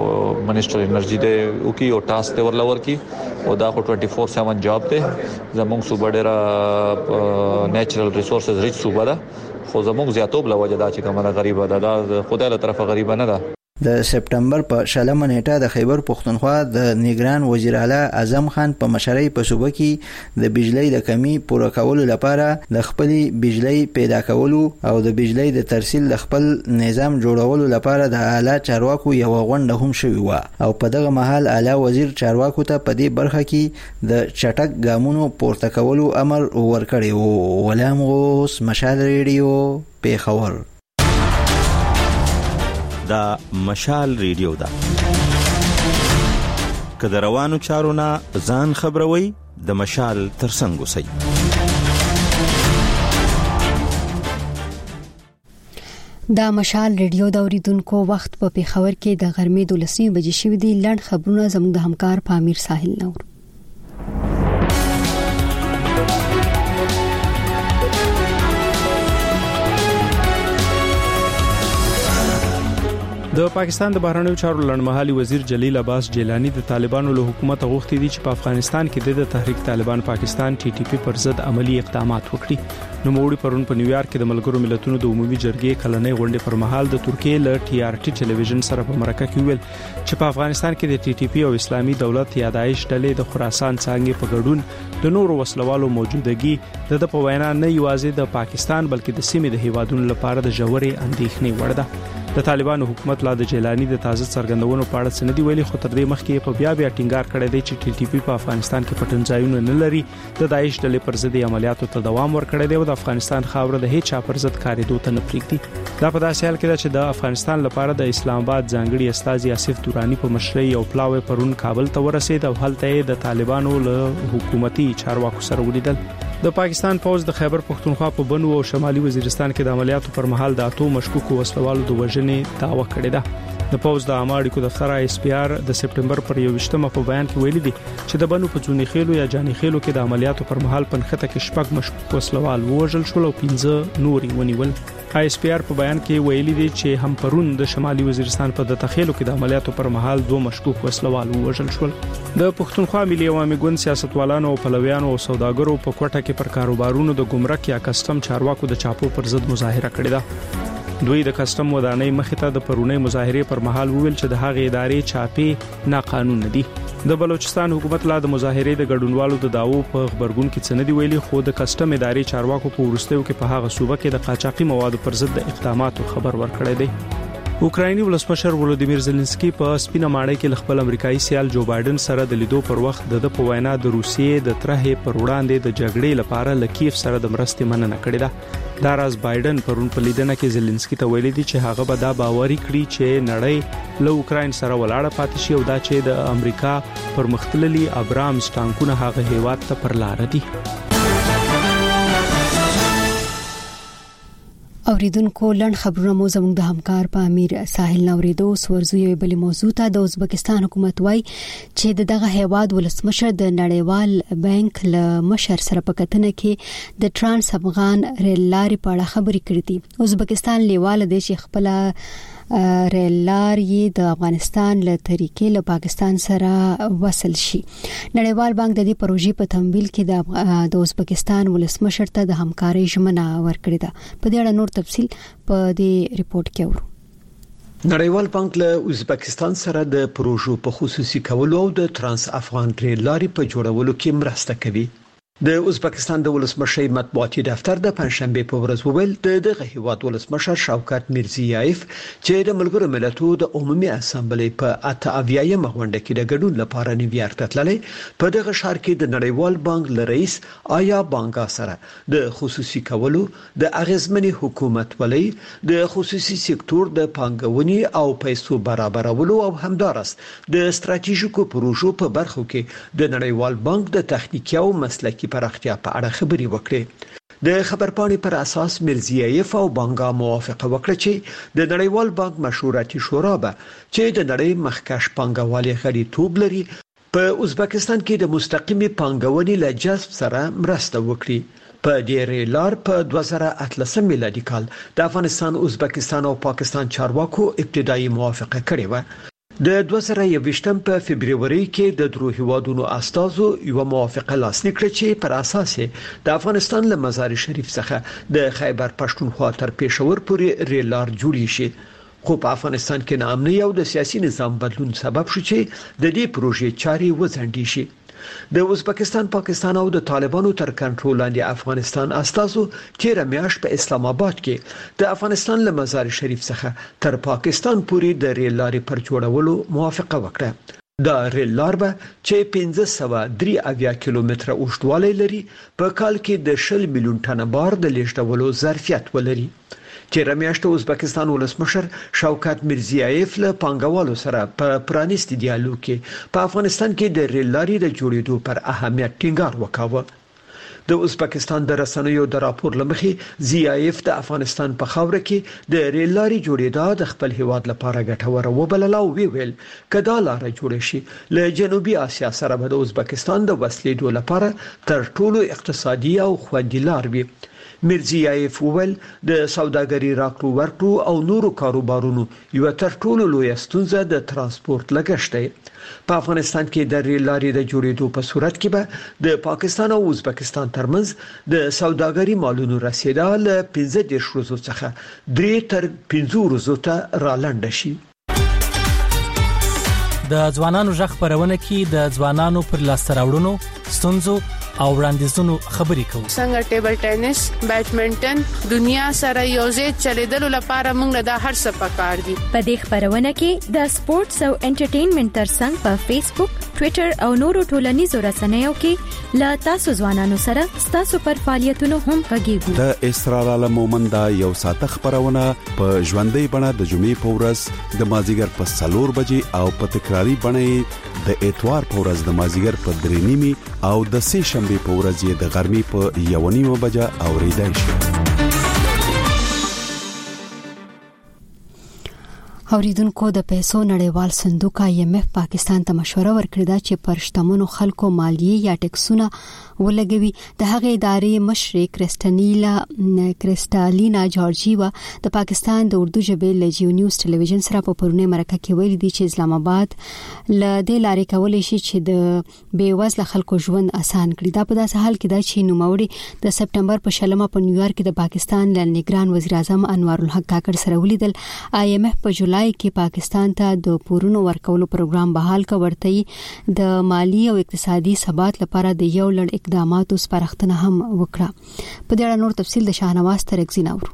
منیسټر انرژي دی او کی او ټاسک دی ورلور کی او دا خو چوبیس ساته جاب دی زمونږ صوبه ډیره نیچرل ریسورسز ریچ صوبه ده خو زمونږ زیاتوب لوجه دا چې کومه غریبه ده دا خدای له طرفه غریبه نه ده. د سپټمبر په شلمه نیټه د خیبر پختونخوا د نگران وزیر اعلی اعظم خان په مشرۍ په صوبه کې د بجلی د کمی پوره کولو لپاره د خپل بجلی پیدا کولو او د بجلی د ترسیل د خپل نظام جوړولو لپاره د اعلی چارواکو یو غونډه هم شوې و او په دغه مهال اعلی وزیر چارواکو ته په دې برخه کې د چټک ګامونو پورته کولو امر ورکړی و. غلام غوث مشال ریډیو پیښور. دا مشال ریډیو ده که د روانو چارو نه ځان خبروي د مشال ترڅنګ اوسئ. دا مشال ریډیو د اوریدونکو وخت په پیښور کې د غرمې دولسنی بجې شوې دي. لړ خبرونه زموږ د همکار پامیر ساحل نور. د پاکستان د بهرنیو چارو لړمحالي وزیر جلیل عباس جیلانی د طالبانو له حکومت غوښتي دي چې په افغانستان کې د تحریک طالبان پاکستان ټي ټي پی پر ضد عملی اقدامات وکړي. نو موړي پرون په نیویارک کې د ملګرو ملتونو د عمومي جرګې کلنۍ غونډې پر مهال د ترکیې له ټي آر ټي ټلویزیون سره په مرکه کې ویل چې په افغانستان کې د ټي ټي پی او اسلامي دولت یا داعش ډلې د خراسان څنګه په ګډون د نورو وسلوالو موجودګي د په وینا نه یوازې د پاکستان بلکې د سیمې د هیوادونو لپاره د جوړې اندېښنې وړ ده. د طالبانو حکومت لا د جیلانی د تازه څرګندونو په اړه سندې ویلي، خو تر دې مخکې په بیا بیا ټینګار کړی دی چې ټي ټي پی په افغانستان کې پټنځایونه نه لري، د داعش ډلې پر ضد عملیاتو ته دوام ورکړی دی او د افغانستان خاوره د هیڅ چا پر ضد کاریدو ته نه پریږدي. دا په داسې حال کې ده چې د افغانستان لپاره د اسلام آباد ځانګړي استازي آصف دورانی په مشرۍ یو پلاوی پرون کابل ته ورسید او هلته د طالبانو له حکومتي چارواکو سره ولیدل. د پاکستان پوز د خیبر پختونخوا په بنو او شمالي وزیرستان کې د عملیاتو پر مهال د اتو مشکوکو وسلوالو د وژنې دعوه کړې ده. د پوز د عامه اړیکو دفتر آی اس پی آر د سپټمبر پر یوویشتمه په بیان کې ویلي دي چې د بنو په ځونی خېلو یا جاني خېلو کې د عملیاتو پر مهال پنځه کې شپږ مشکوک وسلوال وژل شول او پنځه نوري ونیول. آی اس پی آر په بیان کې ویلي دي چې هم پرون د شمالي وزیرستان په د تخیلو کې د عملیاتو پر مهال دوه مشکوک وسلوال وژل شول. د پښتونخوا ملي عوامي ګوند سیاستوالانو او پلویانو او سوداګرو په کوټه کې پر کاروبارونو د ګمرک یا کسٹم چارواکو د چاپو پر ضد مظاهره کړې ده. دوی د کسٹم ودانۍ مخې ته د پرونی مظاهره پر مهال وویل چې د هغې ادارې چاپې ناقانونه دي. د بلوچستان حکومت لا د مظاهره د ګډونوالو د داوو په خبرګون کې څه نه دی ویلي، خو د کسٹم ادارې چارواکو په ورستیو کې په هغه صوبه کې د قاچاقي موادو پر ضد د اقداماتو خبر ورکړی دی. اوکرایني ولسمشر ولودیمیر زيلنسکي په سپینه ماړی کې خپل امریکایي سیال جو بایدن سره د لیدو پر وخت د په وینا د روسیې د طرحې پر وړاندې د جګړې لپاره لکیف سره د مرستې مننه کړې ده. دا راز بایدن پرون په لیدنه کې زيلنسکي ته ویلي دي چې هغه به دا باوري کړي چې نړۍ له اوکراین سره ولاړه پاتې شي او دا چې د امریکا پر مختللي ابرامز ټانکونه هغه هیواد ته پر لار دي. اوریدونکو لړ خبرونه مو زموږ د همکار په امیر ساحل نوریدو سورزو یو بل موضوع ته د ازبکستان حکومت وای چې دغه هیواد ولسمشر د نړیوال بانک له مشر سره په کتنه کې د ترانس افغان ریل لارې په اړه خبرې کړې دي. ازبکستان لیواله د شیخ خپل ریل لارې د افغانستان له طریقې له پاکستان سره وصل شي. نړیوال بانک د دې پروژې په تمویل کې د ازبکستان ولسمشر ته د همکارۍ ژمنه ورکړې ده. په دې اړه نور تفصيل په دې ریپورت کې ورو. نړیوال بانک له ازبکستان سره د پروژو په خصوصي کولو او د ترانس افغان ریل لارې په جوړولو کې مرسته کوي. د ازبکستان د ولسمشر مطبوعاتي دفتر د پنځشنبه په ورځ وویل د دغه هیواد ولسمشر شوکت میرزیایف چې د ملګرو ملتونو د عمومي اسامبلې په اته اویایم غونډه کې د ګډون لپاره نیویارک ته تللی، په دغه ښار کې د نړیوال بانک له رئیس آیا بانګا سره د خصوصي کولو د اغیزمنې حکومت ولې د خصوصي سکتور د پانګونې او پیسو برابرولو او همدارس د ستراتیژیکو پروژو په برخو کې د نړیوال بانک د تخنیکي او مسلکي پراختیا په اړه خبرې وکړې. د خبرپاڼې پر اساس میرزیایف او بانګا موافقه وکړه چې د نړیوال بانک مشورتي شورا به چې د نړۍ مخکښ پانګوالي غړیتوب لري په ازبکستان کې د مستقیمي پانګونې له جذب سره مرسته وکړي. په دې ریل لار په دوه زره اتلسم میلادي کال د افغانستان، ازبکستان او پاکستان چارواکو ابتدایي موافقه کړې و. د دوه زره یوویشتم په فبرवरी کې د درو هیوادونو استازو یو موافقه لاسلیک کړه چې پر اساس د افغانستان له مزار شریف څخه د خیبر پښتونخوا تر پېښور پورې ریل لار جوړی شي. خو په افغانستان کې ناامني او د سیاسي نظام بدلون سبب شو چې د دې پروژې چاري وځنډي شي. د ازبکستان، پاکستان او د طالبانو تر کنټرول لاندې افغانستان استازو تیر میاشت په اسلام آباد کې د افغانستان له مزار شریف څخه تر پاکستان پورې د ریل لارې پر جوړولو موافقه وکړه. دا ریل لار به چې پنځه سوه درې اویا کیلومتره اوږدوالی لري، په کال کې د شل میلیون ټنه بار د لیږدولو ظرفیت ولري. تیر میاشت ازبکستان ولسمشر شوکت میرزیایف له پانګوالو سره په پرانیستي ډیالوګ کې په افغانستان کې د ریل لارې د جوړېدو پر اهمیت ټینګار وکاوه. د ازبکستان د رسنیو د راپور لمخې زی آی اف د افغانستان په خاوره کې د ریل لارې جوړېدا د خپل هیواد لپاره ګټوره وبلله او وی ویل کدا لار جوړ شي له جنوبي اسیا سره به د ازبکستان د وسلې ډول لپاره تر ټولو اقتصادي او خوندي لار وي. میرزیایف وویل د سوداګري راکړو ورکړو او نورو کاروبارونو یو تر ټولو لوی ستونزه د ترانسپورت لګښت دی. په افغانستان کې د ریل لارې د جوړېدو په صورت کې به د پاکستان او ازبکستان ترمنځ د سوداګري مالونو رسیدا له پنځه دېرش ورځو څخه درې تر پنځه ورځو ته رالنډ شي. د ځوانانو ژغ خبرونه کې د ځوانانو پر لاسته راوړنو ستونزو او وړاندیزونو خبرې کوو. څنګه ټیبل ټینس، بیډمنټن دنیا سره یوځای چلیدلو لپاره موږ د هر څه پکار دي. په دې خبرونه کې د سپورتس او انټرټینمنټ ترڅنګ په فیسبوک، ټوئیټر او نورو ټولنیزو رسنیو کې لا تاسو ځوانانو سره تاسو پر فعالیتونو هم غږیږو. د اسرار عالم مومند یو ساعت خبرونه په ژوندۍ بڼه د جمعې په ورځ د مازیګر په څلور بجې او په تکراری بڼه د اتوار په ورځ د مازیګر په درې نیمي او د سه شنبه په ورځ یې د غرمې په یو نیمه بجه اوریدای شي. اوریدونکو د پیسو نړیوال صندوق آی ایم ایف پاکستان ته مشوره ورکړه ده چې پر شتمنو خلکو مالیه یا ټیکسونه ولګوي. د هغې ادارې مشر کرسټانیلا کرسټالینا جورجیوا د پاکستان د اردو ژبې له جیو نیوز ټلویزیون سره په پرونی مرکه کې ویلي دي چې اسلام آباد له دې لارې کولای شي چې د بې وزله خلکو ژوند آسان کړي. دا په داسې حال کې ده چې نوموړي د سپټمبر په شلمه په نیویارک کې د پاکستان له نگران وزیر اعظم انوار الحق کاکړ سره ولیدل. آی ایم ایف په جولای کې پاکستان ته د پورونو ورکولو پروګرام بحال کړ، ورته د مالی او اقتصادي ثبات لپاره د یو لړ اقداماتو سپارښتنه هم وکړه. په دې اړه نور تفصیل د شاهنواز ترکزین اورو.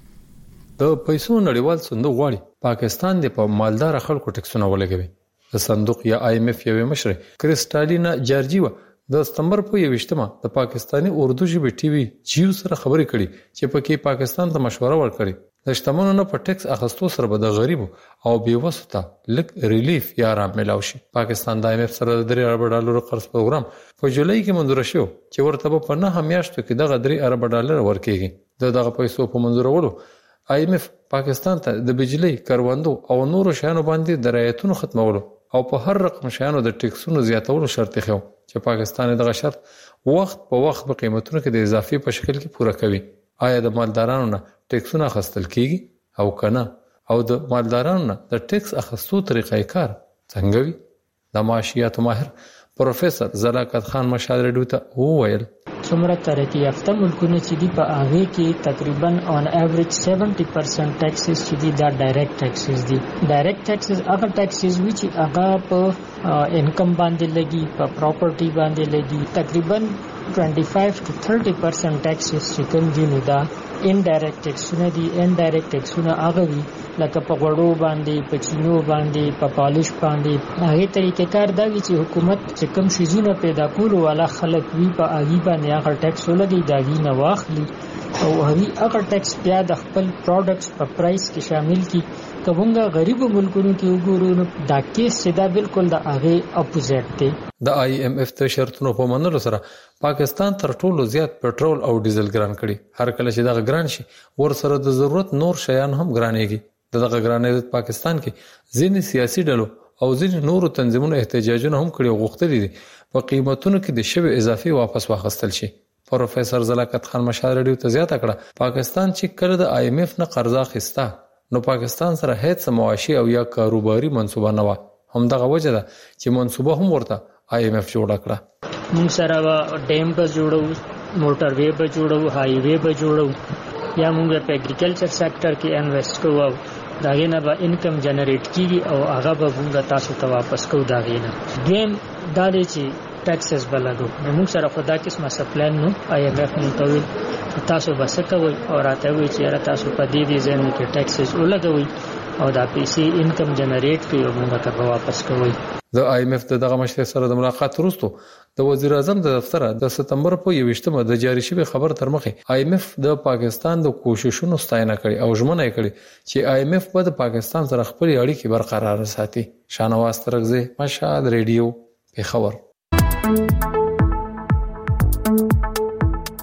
د پیسو نړیوال صندوق غواړي پاکستان د په مالدار خلکو ټیکسونه ولګوي. د صندوق یا آی ایم ایف یو مشر کرسټالینا جورجیوا د سپتمبر په یوشتمه د پاکستانی اردو ژبې ټي وي جیو سره خبرې کړي چې پکې پاکستان ته مشوره ورکړي د شتمنو نه په ټیکس اخستو سره به د غریبو او بیوسو ته لک ریلیف یا رام ملاوي شي. پاکستان د آی ایم ایف سره د درې ارب ډالر قرض پروګرام په جولای کې منظور شو چې ورته په نه میاشتو کې دغه درې ارب ډالر ورکېږي. د دغه پیسو په منظورولو آی ایم ایف پاکستان ته د بجلی، کروندو او نورو شیانو باندې د رعایتونو ختمولو او په هر رقم شیانو د ټیکسونو زیاتولو شرط خو چې پاکستان دغه شرط وخت په وخت په قیمتونو کې د اضافي په شکل کې پوره کوي. آیا د مالدارانو نه ټیکسونه اخیستل کیږي او کنه، او د مالدارانو نه د ټیکس اخیستو طریقې کار څنګه وي؟ د معاشیاتو ماهر پروفیسور زلاکت خان مشال رډیو ته وویل څومره ترقی یافته ملکونه چې دی په هغه کې تقریبا اون ایوریج سیونټي پرسنټ ټیکسز چې دی دا ډایرکټ ټیکسز دي. ډایرکټ ټیکسز هغه ټیکسز وی چې هغه په انکم باندې لګي، په پراپرټي باندې لګي. تقریبا twenty-five to thirty percent taxes چې کوم دي نو دا indirect taxونه دي. indirect taxونه هغه وي لکه په غوړو باندې، په چینو باندې، په پالش باندې. هغه طریقې کار دا وی چې حکومت چې کوم شیزونه پیدا کولو والا خلک وی په هغه باندې هغه ټیکس ولګي، دا وی نه واخلي او هغه هغه ټیکس بیا د خپل پروډکټس په پرایس کې شامل کی. کومه غریب ملکونو کې وګورو نو دا کیس چې دا بالکل د هغه اپوزیټ دی. د آی ایم ایف ته شرطونو په منلو سره پاکستان تر ټولو زیات پټرول او ډیزل ګران کړي. هر کله چې دا ګران شي ور سره د ضرورت نور شیان هم ګرانېږي. دغه ګرانې پاکستان کې ځینې سیاسي ډلو او ځینې نورو تنظیمونو احتجاجونه هم کړي او غوښتلي دي په قیمتونو کې د شوی اضافي واپس واخیستل شي. پروفیسور زلاکت خان مشال رډیو ته زیاته کړه پاکستان چې کله د آی ایم ایف نه قرض اخیسته نو پاکستان سره هیڅ معاشي او یا کاروباري منصوبه نه و. همدغه وجه ده چې منصوبه هم ورته آی ایم ایف جوړ کړه. موږ سره و ډیم به جوړو، موټر وی به جوړو، های وی به جوړو، یا موږ په اګریکلچر سېکټر کې انویسټ کوو. داغه نه به انکم جنریټ کیږي او هغه به موږ تاسو ته واپس کوو. داغه نه دویم دا دی چې ټیکسز بلګو. موږ سره خدا قسمه سپلان نو آی ایم ایف نو تویل تاسو بس کوي او راته وی چې تاسو په دې دي ځین کې ټیکسز ولګوي او دا پیسې انکم جنریټ کوي او موږ ته واپس کوي. د آی ایم ایف دغه مشر سره د ملاقات وروسته د وزیر اعظم د دفتر د سپتمبر په یوشتمه د جاری شوی خبر تر مخه آی ایم ایف د پاکستان د کوششونو ستاینه کړي او ژمنه کړي چې آی ایم ایف به د پاکستان سره خپل اړیکې برقرار ساتي. شاهنواز ترکزی مشهد ریډیو پیښور.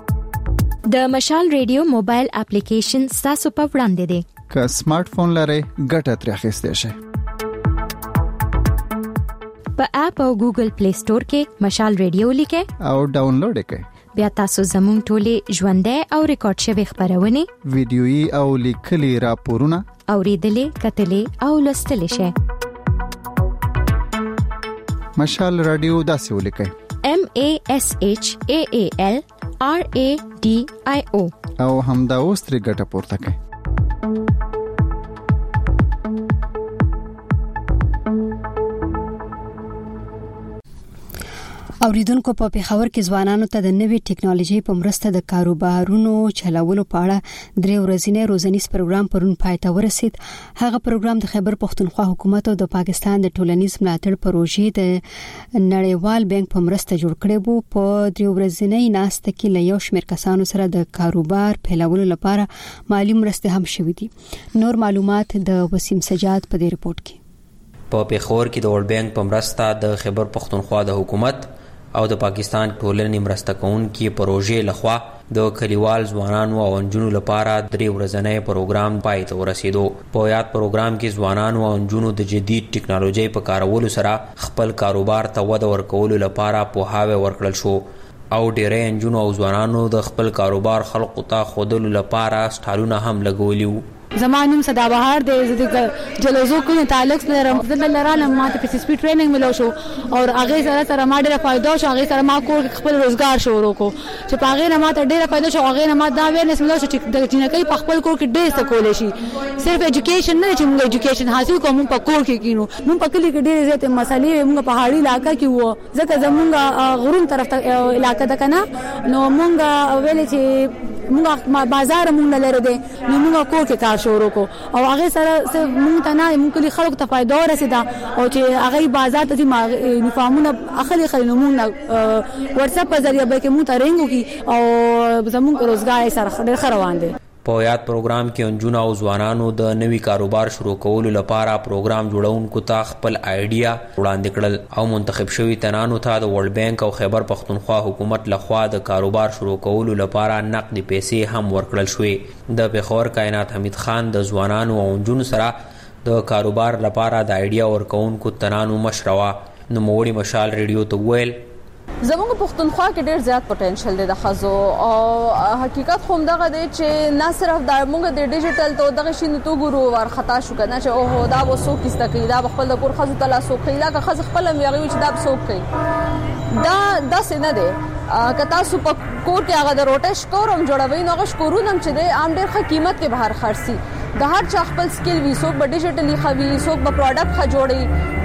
د مشال ریډیو موبایل اپلیکیشن تاسو په وړاندې دی. که سمارټ فون لرئ ګټه ترې اخیستئ شئ. په اپ او ګوګل پلی سٹور کې مشال ریډیو لیکئ او ډاونلوډ یې کړئ. بیا تاسو زموږ ټولې ژوندۍ او ریکارډ شوی خبرونه، ویډیويي او لیکلي راپورونه اوریدلې، کتلې او لوستلې شئ. مشال رادیو داسې ولیکئ: M A S H A A L R A D I O او همدا اوس ترې ګټه پورته کړئ. اوریدونکو په پیښور کې ځوانانو ته د نوې ټکنالوژي په مرسته د کاروبارونو چلولو په اړه درې ورځې روزنیز پروګرام پرون پای ته ورسید. هغه پروګرام د خیبر پښتونخوا حکومت او د پاکستان د ټولنیز ملاتړ پروژې د نړیوال بانک په مرسته جوړ کړی وو. په درې ورځې ناسته کې له یو شمېر کسانو سره د کاروبار پیلولو لپاره مالی مرستې هم شوې دي. نور معلومات د وسیم سجاد په دې رپورت کې. په پیښور کې د ورلد بانک په مرسته د خیبر پښتونخوا د حکومت او د پاکستان ټولنې مرسته کوونکې پروژې لخوا د کلیوال ځوانانو او نجونو لپاره درې ورځنی پروګرام پای ته ورسېدو. په یاد پروګرام کې ځوانانو او نجونو د جدید ټکنالوژي په کارولو سره خپل کاروبار ته وده ورکولو لپاره پوهاوی ورکړل شو او ډېری نجونو او ځوانانو د خپل کاروبار خلقو ته ښودلو لپاره سټالونه هم لګولي وو. زمانوم صدا بهار د جلوزو کو تعلق سره مفضل لرانه ما ته پی سپی ټریننګ ملو شو او هغه سره سره ما ډېر فائدہ شو. هغه سره ما کور خپل روزګار شروع کو چې هغه نه ما ته ډېر فائدہ شو. هغه نه ما دا ویرنس ملو شو چې د جنکې په خپل کور کې ډېر څه کولې شي. صرف ایجوکیشن نه چې موږ ایجوکیشن حاصل کوو موږ په کور کې کینو. موږ په کلی کې ډېر زیات مسالې موږ په هاړي علاقہ کې وو ځکه زمونږ غرون طرف ته علاقہ ده کنه نو موږ ویلې چې موږ بازار موږ نه لرو دي نو موږ کور کې کار شروع کو او هغه سره موږ ته نه موږ کلی خلکو ته فائدہ ورسېده او چې هغه بازار ته یونیفارمونه اخلي خلینو موږ واتس اپ په ذریعہ به کې موږ ته رنګو کی او زموږ روزګار سره ډېر روان دي. په یاد پروګرام کې انجونو او ځوانانو د نوي کاروبار شروع کولو لپاره پروګرام جوړونکو ته خپل آیډیا وړاندې کړل او منتخب شوي تنانو ته د ورلد بانک او خیبر پښتونخوا حکومت لخوا د کاروبار شروع کولو لپاره نقدي پیسې هم ورکړل شوې. د پیښور کائنات حمید خان د ځوانانو او انجونو سره د کاروبار لپاره د آیډیا ورکوونکو تنانو مشره نوموړي مشال ریډیو ته وویل: زموږ پښتونخوا کې ډېر زیات پوتنشل دی د ښځو او حقیقت خو همدغه دی چې نه صرف د موږ د ډیجیټل ته دغه شي نه تو ګورو ورخطا شو کنه چې اوه دا به څوک ایسته کوي دا به خپل د کور ښځو ته لاس وکړي دا که ښځه خپله هم هغې وي چې دا به څوک کوي. دا داسې نه دی. که تاسو په کور کې هغه د روټۍ شکور هم جوړوئ نو هغه شکورونه هم چې دی عام ډېر ښه قیمت کې بهر خرڅي. د هر چا خپل سکل وي څوک به ډیجیټلي ښه وي څوک به پروډکټ ښه جوړوي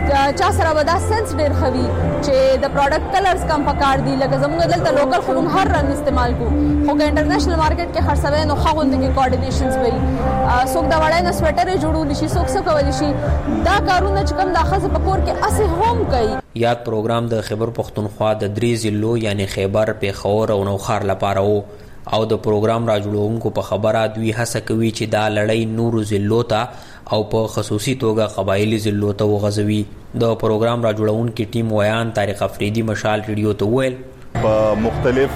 چا سره به دا سنس ډېر ښه وي چې د پروډکټ کلرز کم پکار دي لکه زموږ دلته لوکل خو موږ هر رنګ استعمال کوو خو که انټرنیشنل مارکیټ کې خرڅوي نو ښه غوندې کې کوارډینیشنز به وي. څوک د وړۍ نه سویټرې جوړولی شي څوک څه کولی شي دا کارونه چې کوم دا ښځې په کور کې هسې هم کوي. یاد پروګرام د خیبر پښتونخوا د درې ضلعو یعنی خیبر، پیښور او نوښار لپاره و او د پروګرام را جوړونکو په خبره دوی هڅه کوي چې دا لړۍ نورو ضلعو ته او په خصوصي توګه قبایلي ضلعو ته وغځوي. د پروګرام را جوړونکي ټیم ویان طارق افریدي مشال ریډیو ته وویل: په مختلف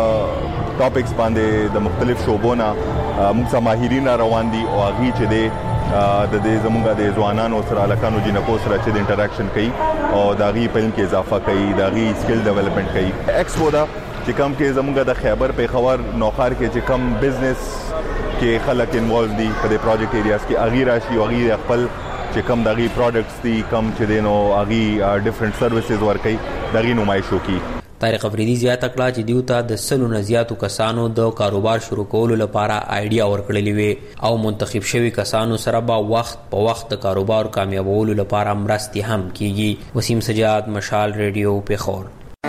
ټاپکس باندې د مختلف شعبو نه موږ سره ماهرین روان دي او هغې چې دی د دې زموږ د ځوانانو سره هلکانو جینکو سره چې د انټراکشن کوي او د هغې په علم کې اضافه کوي د هغې سکل ډیولپمنټ کوي. ایکسپو ده چې کم کې زموږ د خیبر پیښور نوښار کې چې کم بزنس کې خلک انوالو دي په دې پروجیکټ ایریاز کې هغې راشي او هغې خپل چې کم د هغې پروډکټس دي کم چې دی نو هغې ډفرنټ سروسز ورکوي د هغې نمایش وکړي. طارق افریدي زیاته کړه چې دیو ته د سلو نه زیاتو کسانو د کاروبار شروع کولو لپاره آیډیا ورکړلې وي او منتخب شوي کسانو سره به وخت په وخت د کاروبار کامیابولو لپاره مرستې هم کیږي. وسیم سجاد، مشال ریډیو، پیښور.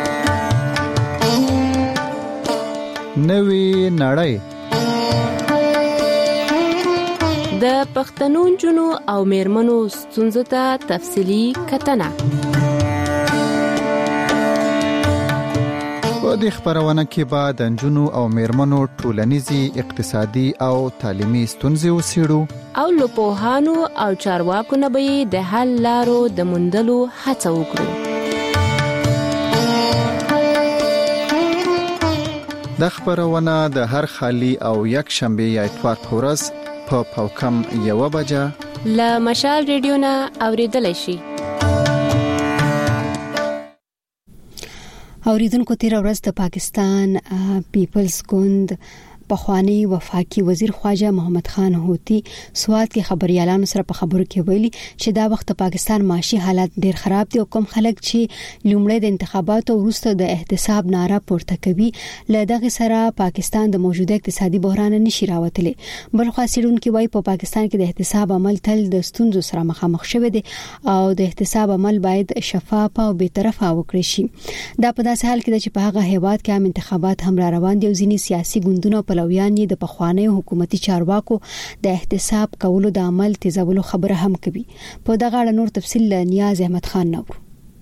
نوې نړۍ د پښتنو نجونو او میرمنو ستونزو ته تفصیلي کتنه. په دې خبرونه کې به د نجونو او میرمنو ټولنیزي، اقتصادي او تعلیمي ستونزې وڅېړو او له پوهانو او چارواکو نه به د حل لارو د موندلو هڅه وکړو. د خبرونه د هر خالی او یک شنبه یا اتوار په ورځ په پاوکم یو بجه ل مشال ریډیو نه اوریدل شي. اوریدونکو تیر ورځ د پاکستان پیپلز ګوند پخوانی وفاقي وزیر خواجه محمد خان هوتی سواد کې خبريالانو سره په خبرو کې ویلي چې دا وخت پاکستان معاشي حالات ډیر خراب دي او کوم خلک چې لومړی د انتخاباتو وروسته د احتساب ناره پورته کوي له دغه سره پاکستان د موجوده اقتصادي بحران نشي راوتلی. بل خو سیډونکو وايي په پاکستان کې د احتساب عمل تل د ستونزو سره مخامخ شوی دی او د احتساب عمل باید شفاف او بی‌طرفه وکړي شي. دا په داسې حال کې چې په هغه هیواد کې هم انتخابات هم را روان دي او ځینې سیاسي ګوندونه په لویان د پخوانی حکومتي چارواکو د احتساب کولو د عمل تیزولو خبره هم کوي. په دغه اړه نور تفصیل نیاز احمد خان نور.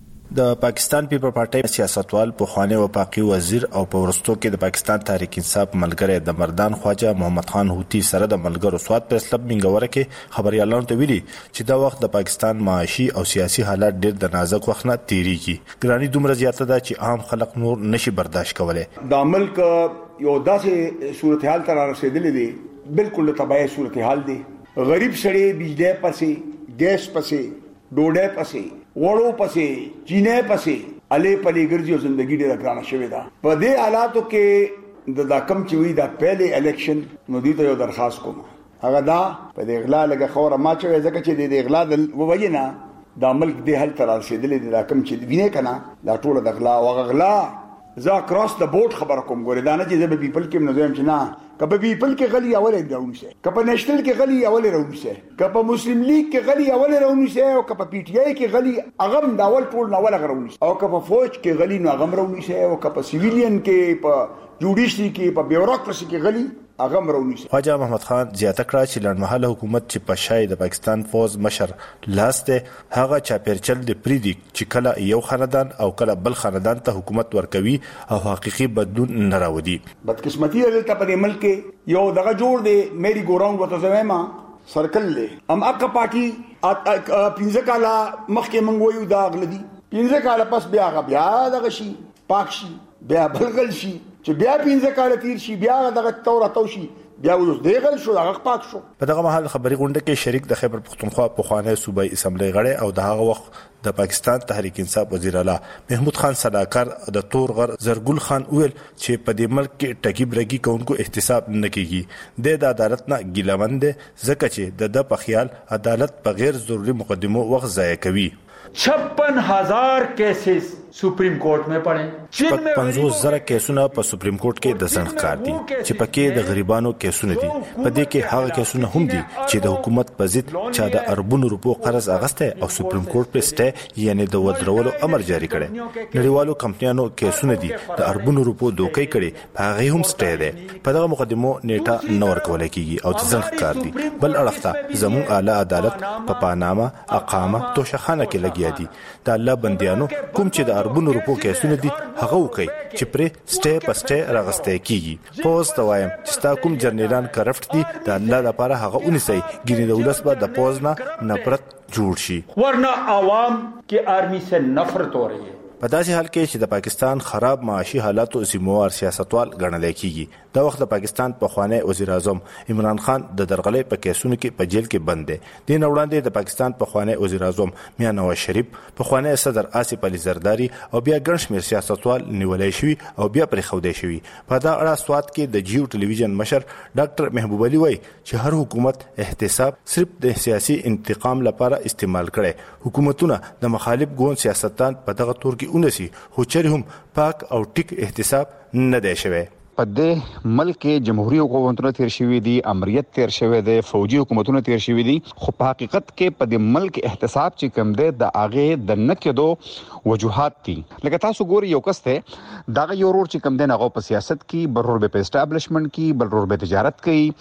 د پاکستان پیپل پارټي سیاستوال پخوانی وفاقي وزیر او په ورستو کې د پاکستان تحریک انصاف ملګری د مردان خواجه محمد خان هوتی سره د ملګرو سواد پر اسلب منګوره کې خبريالانو ته ویلي چې دا وخت د پاکستان معاشي او سیاسي حالات ډېر د نازک وخت نه تیریږي. ګرانی دومره زیاته ده چې عام خلک نور نشي برداشت کولای. د ملک یو داسې صورتحال تر رسیدلې دي بالکل تباہی صورتحال دي. غریب سړی بجلی پسې ګیس پسې ډوډۍ پسې وړو پسې چینه پسې علي پلي ګرځي او ژوندۍ ډېره ګرانه شوې ده. په دې حالاتو کې د دا کم چې وی دا پهلې الیکشن نو دي ته یو درخواست کوم هغه دا په دې اغلا لګه خوره ما چې ځکه چې د اغلا د ووینا دا ملک دې حل تر رسیدلې دي. دا کم چې وینې کنه دا ټول د اغلا او اغلا زه کراس د بورډ خبره کوم ګورې دا نه چې زه به پیپل کې منظم چې نه کبه پیپل کې غلي اولې راونیسه کبه نېشنل کې غلي اولې راونیسه کبه مسلم لیگ کې غلي اولې راونیسه او کبه پی ټی آی کې غلي اغم دا اول ټول نه ولا راونیسه او کبه فوج کې غلي نو اغم راونیسه او کبه سیویلین کې په جوډیشري کې په بیوروکراسي کې غلي اغم راونیسه. خواجه محمد خان زیاته کړه چې لړمحله حکومت چې په شای د پاکستان فوج مشر لاسته هغه چاپیرچل د پریدي چې کله یو خاندان او کله بل خاندان ته حکومت ورکوي او حقيقي بدلون نه راوړي. بدقسمتي دلته په ملک یو دغه جوړ دی میری ګوراونګ وته زما سرکل له ام اقا پارټي پینځه کاله مخکې منغوي دا غلدي پینځه کاله پس بیا غ بیا دغه شي پاک شي بیا بلغل شي چې بیا پینځه کاله تیر شي بیا دغه تور اتو شي بیا اوس دیغل شو هغه پاک شو. په دغه مهال خبري غونډه کې شریک د خیبر پختونخوا پخوانی صوبایي اسمبلی غړی او دغه وخت د پاکستان تحریک انصاف وزیر اعلی محمود خان صداکر د تور غر زرګل خان ویل چې په دې ملک کې ټکی برګي کوونکو احتساب نه کیږي. د عدالت نه ګیلمند ځکه چې د د په خیال عدالت په غیر ضروري مقدمو وخت ضایع کوي. छप्पन हजार cases supreme court में पड़े شپږ پنځوس زره کیسونه په سپریم کورټ کې د سنخکار دي چې پکې د غریبانو کیسونه دي. په دې کې هغه کیسونه هم دي چې د حکومت په ضد چا د اربونو روپو قرض اغسته او سپریم کورټ په سټه یعنی د ودرولو امر جاری کړي. نړیوالو کمپنیانو کیسونه دي د اربونو روپو دوکې کړي په هغه هم سټه ده. په دغه مقدمو نیټه نور کول کیږي او د سنخکار دي. بل اړخته زمون اعلی عدالت په پاناما اقامه توشخانه کې لګیا دي. د الله بنديانو کوم چې د اربونو روپو کیسونه دي هغه وکي چې پر سټه پسټه راغسته کیږي. پوز ته وایم چې تا کوم جرنیلان کرفټ دي د الله لپاره هغه اونسي ګینه د ولس په د پوز نه نفرت جوړ شي ورنه عوام کې آرمی سے نفرت ہو رہی ہے. په داسې حال کې چې د پاکستان خراب معاشي حالاتو ذمہوار سیاستوال ګڼل کیږي. دا وخت د پاکستان پخوانی وزیر اعظم عمران خان د درغلې په کیسونو کې په جیل کې بند دی. د وړاندې د پاکستان پخوانی وزیر اعظم میاں نواز شریف، پخوانی صدر آصف علي زرداری او بیا ګڼ شمېر سیاستوال نیولې شوی او بیا پرې خوده شوی. په دا اړه سواد کې د جیو ټلویزیون مشر ډاکټر محبوب علي وایي چې هر حکومت احتساب صرف د سیاسي انتقام لپاره استعمال کړي. حکومتونه د مخالف ګوند سیاستدان په دغه تور کې اونسي خو چېرې هم پاک او ټیک احتساب نه دی شوی. په دې ملک جمهوریت حکومتونه تیر شوی دي، امریت تیر شوی دي، فوجي حکومتونه تیر شوی دي، خو په حقیقت کې په دې ملک احتساب چې کوم دی د اغه د نکدو وجوهات دي. لکه تاسو ګوري یو کس ته دغه یو ورور چې کوم دی هغه په سیاست کې بل ورور به په اسټابلیشمنت کې بل ورور به تجارت کوي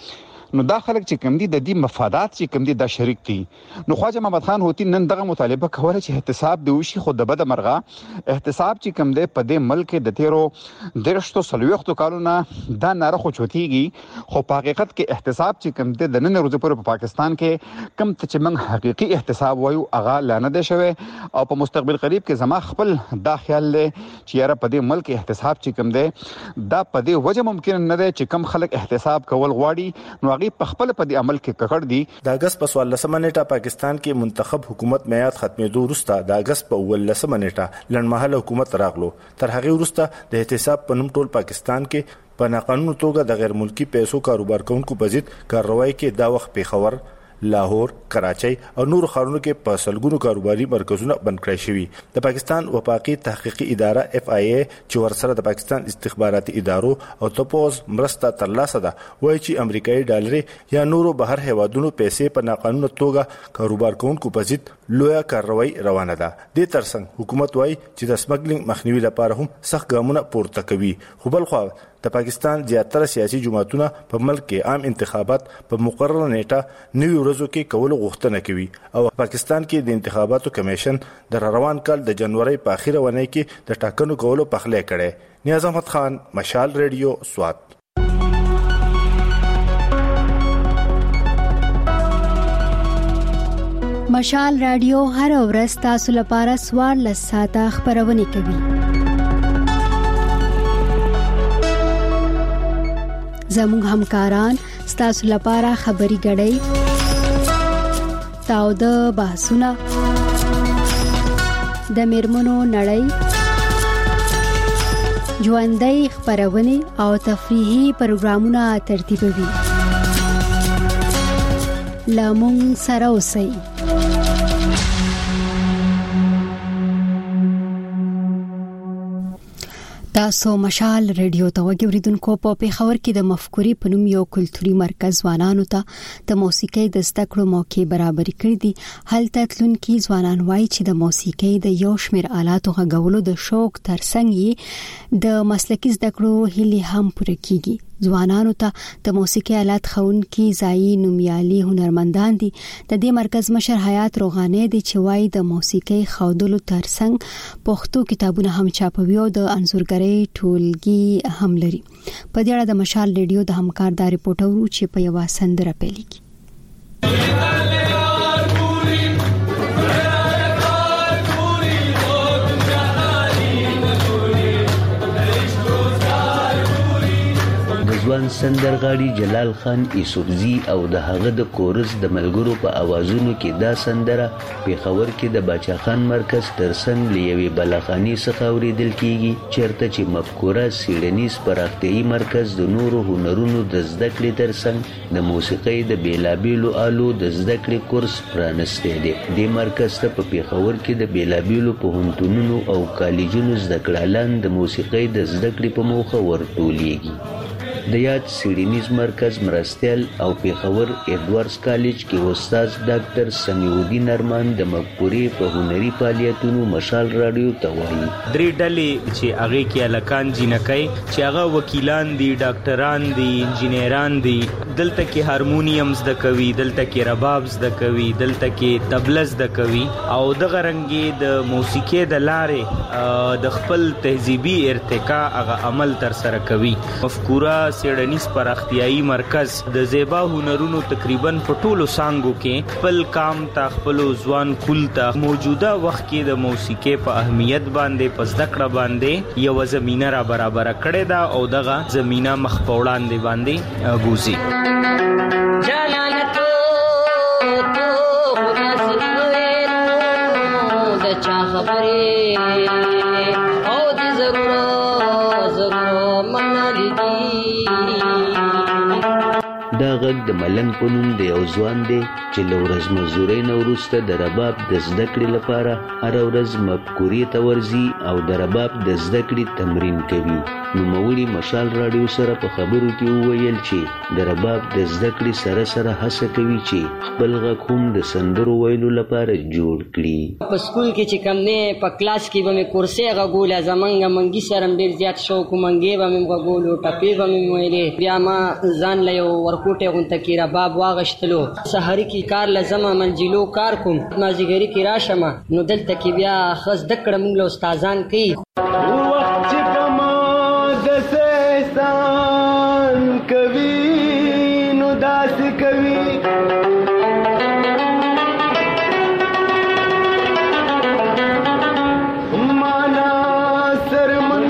نو دا خلک چې کوم دي د دې مفادات چې کوم دي د شریک دي. نو خواجه محمد خان هوتی نن دغه مطالبه کوله چې احتساب دی وشي، خو د بد مرغه احتساب چې کوم دی په دې ملک د تیرو درشتو سلويختو کالونه دا ناره خو چوتيږي، خو په حقیقت کې احتساب چې کوم دی د نن ورځې پورې په پاکستان کې کم ته چې موږ حقيقي احتساب وایو هغه لانه دی شوی، او په مستقبل قریب کې زما خپل دا خیال دی چې یاره په دې ملک احتساب چې کوم دی دا په دې وجه ممکن نه دی چې کم خلک احتساب کول غواړي نو هغه په خپل په دې عمل کې ککړ دي. د اگست په څوارلسمه نیټه پاکستان کې منتخب حکومت میعاد ختمېدو وروسته د اگست په اوولسمه نیټه لنډمهاله حکومت راغلو. تر هغه وروسته د احتساب په نوم ټول پاکستان کې په ناقانونه توګه د غیر ملکی پیسو کاروبار کوونکو په ضد کاروایی کې دا وخت پیښور، لاهور، کراچۍ او نور ښارونو کې په سلګونو کاروباري مرکزونه بند کړای شوي. د پاکستان وفاقي تحقیقي اداره اف آی ای چې ورسره د پاکستان استخباراتي ادارو او تپوس مرسته ترلاسه ده وایي چې امریکایي ډالر یا نورو بهر هیوادونو پیسې په ناقانونه توګه کاروبار کوونکو په ضد لویه کاروایی روانه ده. د ترڅنګ حکومت وایي چې د سمګلینګ مخنیوي لپاره هم سخت ګامونه پورته کوي. خو بل خو د پاکستان زیاتره سیاسي جماعتونه په ملک کې عام انتخابات په مقرره نیټه نوي ورځو کې کول غوښتنه کوي او پاکستان کې د انتخاباتو کمیشن د روان کال د جنوري په اخیره ونې کې د ټاکنو کولو پخلی کړي. نیاز احمد خان، مشال ریډیو، سوات. مشال رادیو هر ورځ تاسو لپاره سوار لساته خبرونه کوي. زموږ همکاران ستاسو لپاره خبري غړي تاو د بحثونه د میرمنو نړۍ ژوندۍ خبرونه او تفریحي پروګرامونه ترتیبوي. لامون سره اوسئ. تاسو مشال ریډیو ته وګورئ. په پیښور کې د مفکوري په نوم یو کلتوري مرکز ځوانانو ته د موسیقۍ د زده کړو موقع برابر کړي دي. هلته تلونکي ځوانان وایي چې د موسیقۍ د یو شمېر آلاتو غږولو د شوق ترڅنګ د مسلکي زده کړو هیله هم پوره کیږي. ځوانانو ته د موسیقي آلات خونکي ځای نومیالي هنرمندان دي. د دې مرکز مشر حیات روغاني دي چې وایي د موسیقي خودلو ترڅنګ پښتو کتابونه هم چاپوي او د انځورګرۍ ټولګي هم لري. په دې اړه د مشال ریډیو د همکار دا ریپورټ ورو چې په یو سندره پیل کی. ځوان سندرغاړي جلال خان یوسفزي او د هغه د کورس د ملګرو په اوازونو کې دا سندره پیښور کې د باچا خان مرکز ترڅنګ لیوي بلاخاني څخه اوریدل کیږي، چیرته چې مفکوره سیډنیز پراختیايي مرکز د نورو هنرونو د زده کړې ترڅنګ د موسیقۍ د بیلابیلو آلو د زده کړې کورس پرانستی دی. د مرکز ته په پیښور کې د بیلابیلو پوهنتونونو او کالجونو زده کړهالان د موسیقۍ د زده کړې په موخه ورټولیږي. د یاد سیډنیز مرکز مرستیال او پیښور ایډورډز کالج کې استاد ډاکټر سمیع الدین ارمان د مفکورې په هنري فعالیتونو مشال رادیو ته وایي. درې ډلې چې هغه کې الکان جنکای چې هغه وکیلان دي، ډاکټران دي، انجینران دي، دلته کې هارمونیم زده کوي، دلته کې رباب زده کوي، دلته کې طبله زده کوي او دغه رنګي د موسیقۍ د لارې د خپل تهذیبي ارتقا هغه عمل تر سره کوي. مفکوره سیډنیز پراختیايي مرکز د زیبا هنرونو تقریبا په ټولو سانګو کې خپل کام ته خپل ځوان کول ته موجوده وخت کې د موسیقۍ په اهمیت باندې په زده کړه باندې یو زمينه را برابر کړې ده او دغه زمينه مخ په وړاندې باندې بوزي. جلالتو تو خدای د چا خبرې او د ضرورت ضرورت منلي دا غږ د ملنګ په نوم د یو ځوان دی چې له ورځ مزدورۍ نه وروسته د رباب د زده کړې لپاره هره ورځ مفکورې ته ورځي او د رباب د زده کړې تمرین کوي. نوموړي مشال راډیو سره په خبرو کې وویل چې د رباب د زده کړې سره سره هڅه کوي چې خپل غږ هم د سندرو ویلو لپاره جوړ کړي. په سکول کې چې کوم نه په کلاس کې به مې کورسې غږول، زمونږ منګي سره ډېر زیات شوق منګي به مې غږول، ټپې به مې ویلې، بیا ما ځان له یو ورکو کوټه غونته کې رباب واغشتلو سحری کې کار لازم منجلو کار کوم مازیګری کې راشم نو دلته کې بیا خاص دکړه موږ له استادان کوي وخت چې کما د احسان کوي نو داس کوي مانا سرمن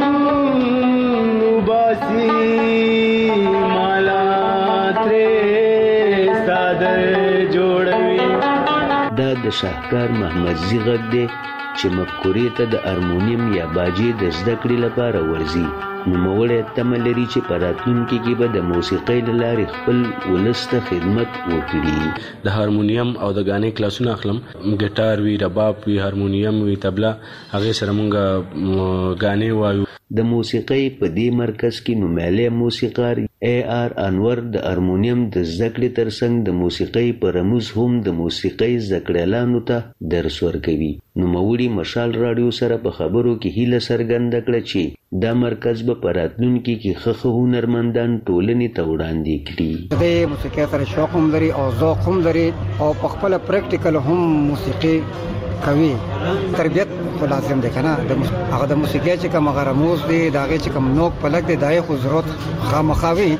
باسی مالا ترې صادر جوړوي دا د شاهکار محمدزي غږ دی چې مفکورې ته د هارمونیم یا باجې د زده کړې لپاره ورځي. نوموړی تمه لري چې په راتلونکي کې به د موسیقۍ له لارې خپل ولس ته خدمت وکړي. د هارمونیم او د غانې کلاسونه اخلم، ګټار وي، رباب وي، هارمونیم وي، تبله، هغې سره مونږ غانې وایو. د موسیقۍ په دې مرکز کې نومیالی موسیقار ای آر انور د هارمونیم د زده کړې ترڅنګ د موسیقۍ په رموز هم د موسیقۍ زده کړیالانو ته درس ورکوي. نوموړي مشال راډیو سره په خبرو کې هیله څرګنده کړه چې دا مرکز به په راتلونکي کې ښه ښه هنرمندان ټولنې ته وړاندې کړي. د موسیقۍ سره شوق هم لري او ذوق هم لري او په خپل پریکټیکل هم موسیقي کوي. تربیت خو لازم دی کنه، هغه د موسیقۍ چې کوم غرموز دی دا هغه چې کوم نوک پلک دی دای خو ضرورت خامخاوي.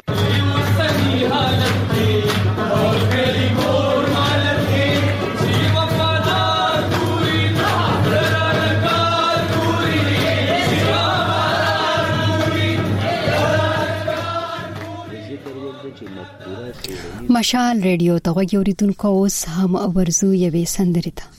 مشال ریډیو ته غوږ اوریدونکو اوس هم ورزو یوې سندرې ته.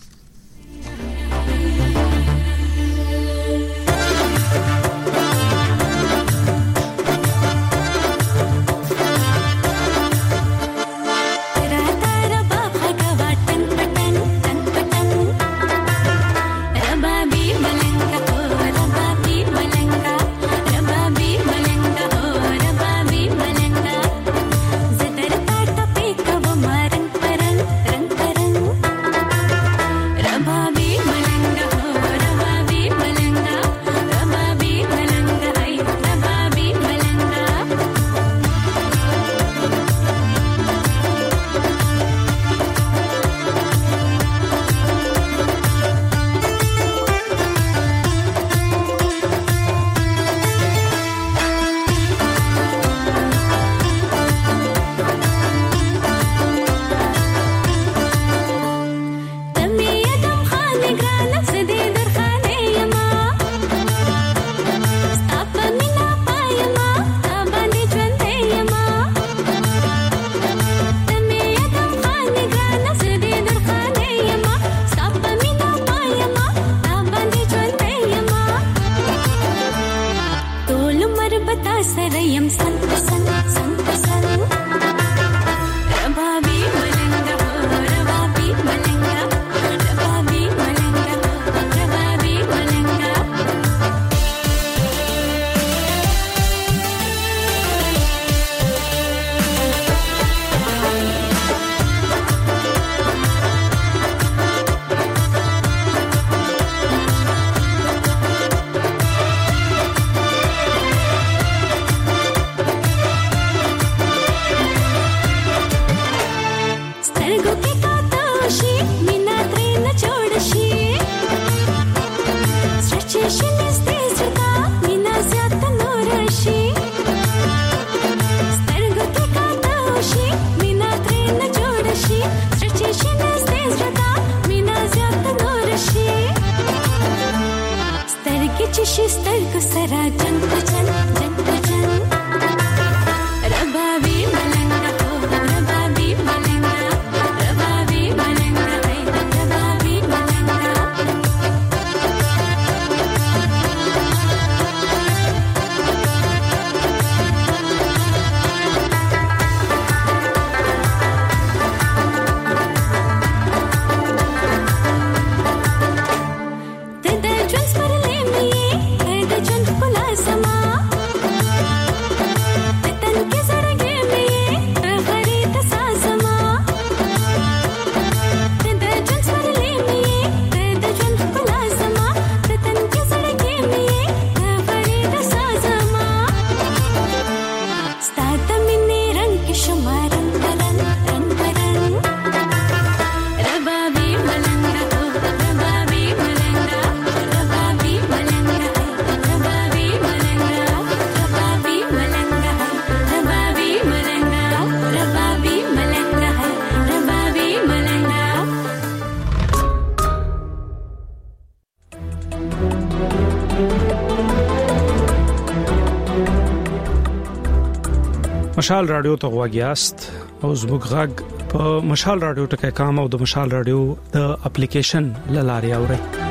Sama مشال رادیو ته غواګیاست او زموږ غږ په مشال رادیو ټکي کام او د مشال رادیو د اپلیکیشن لاري اورئ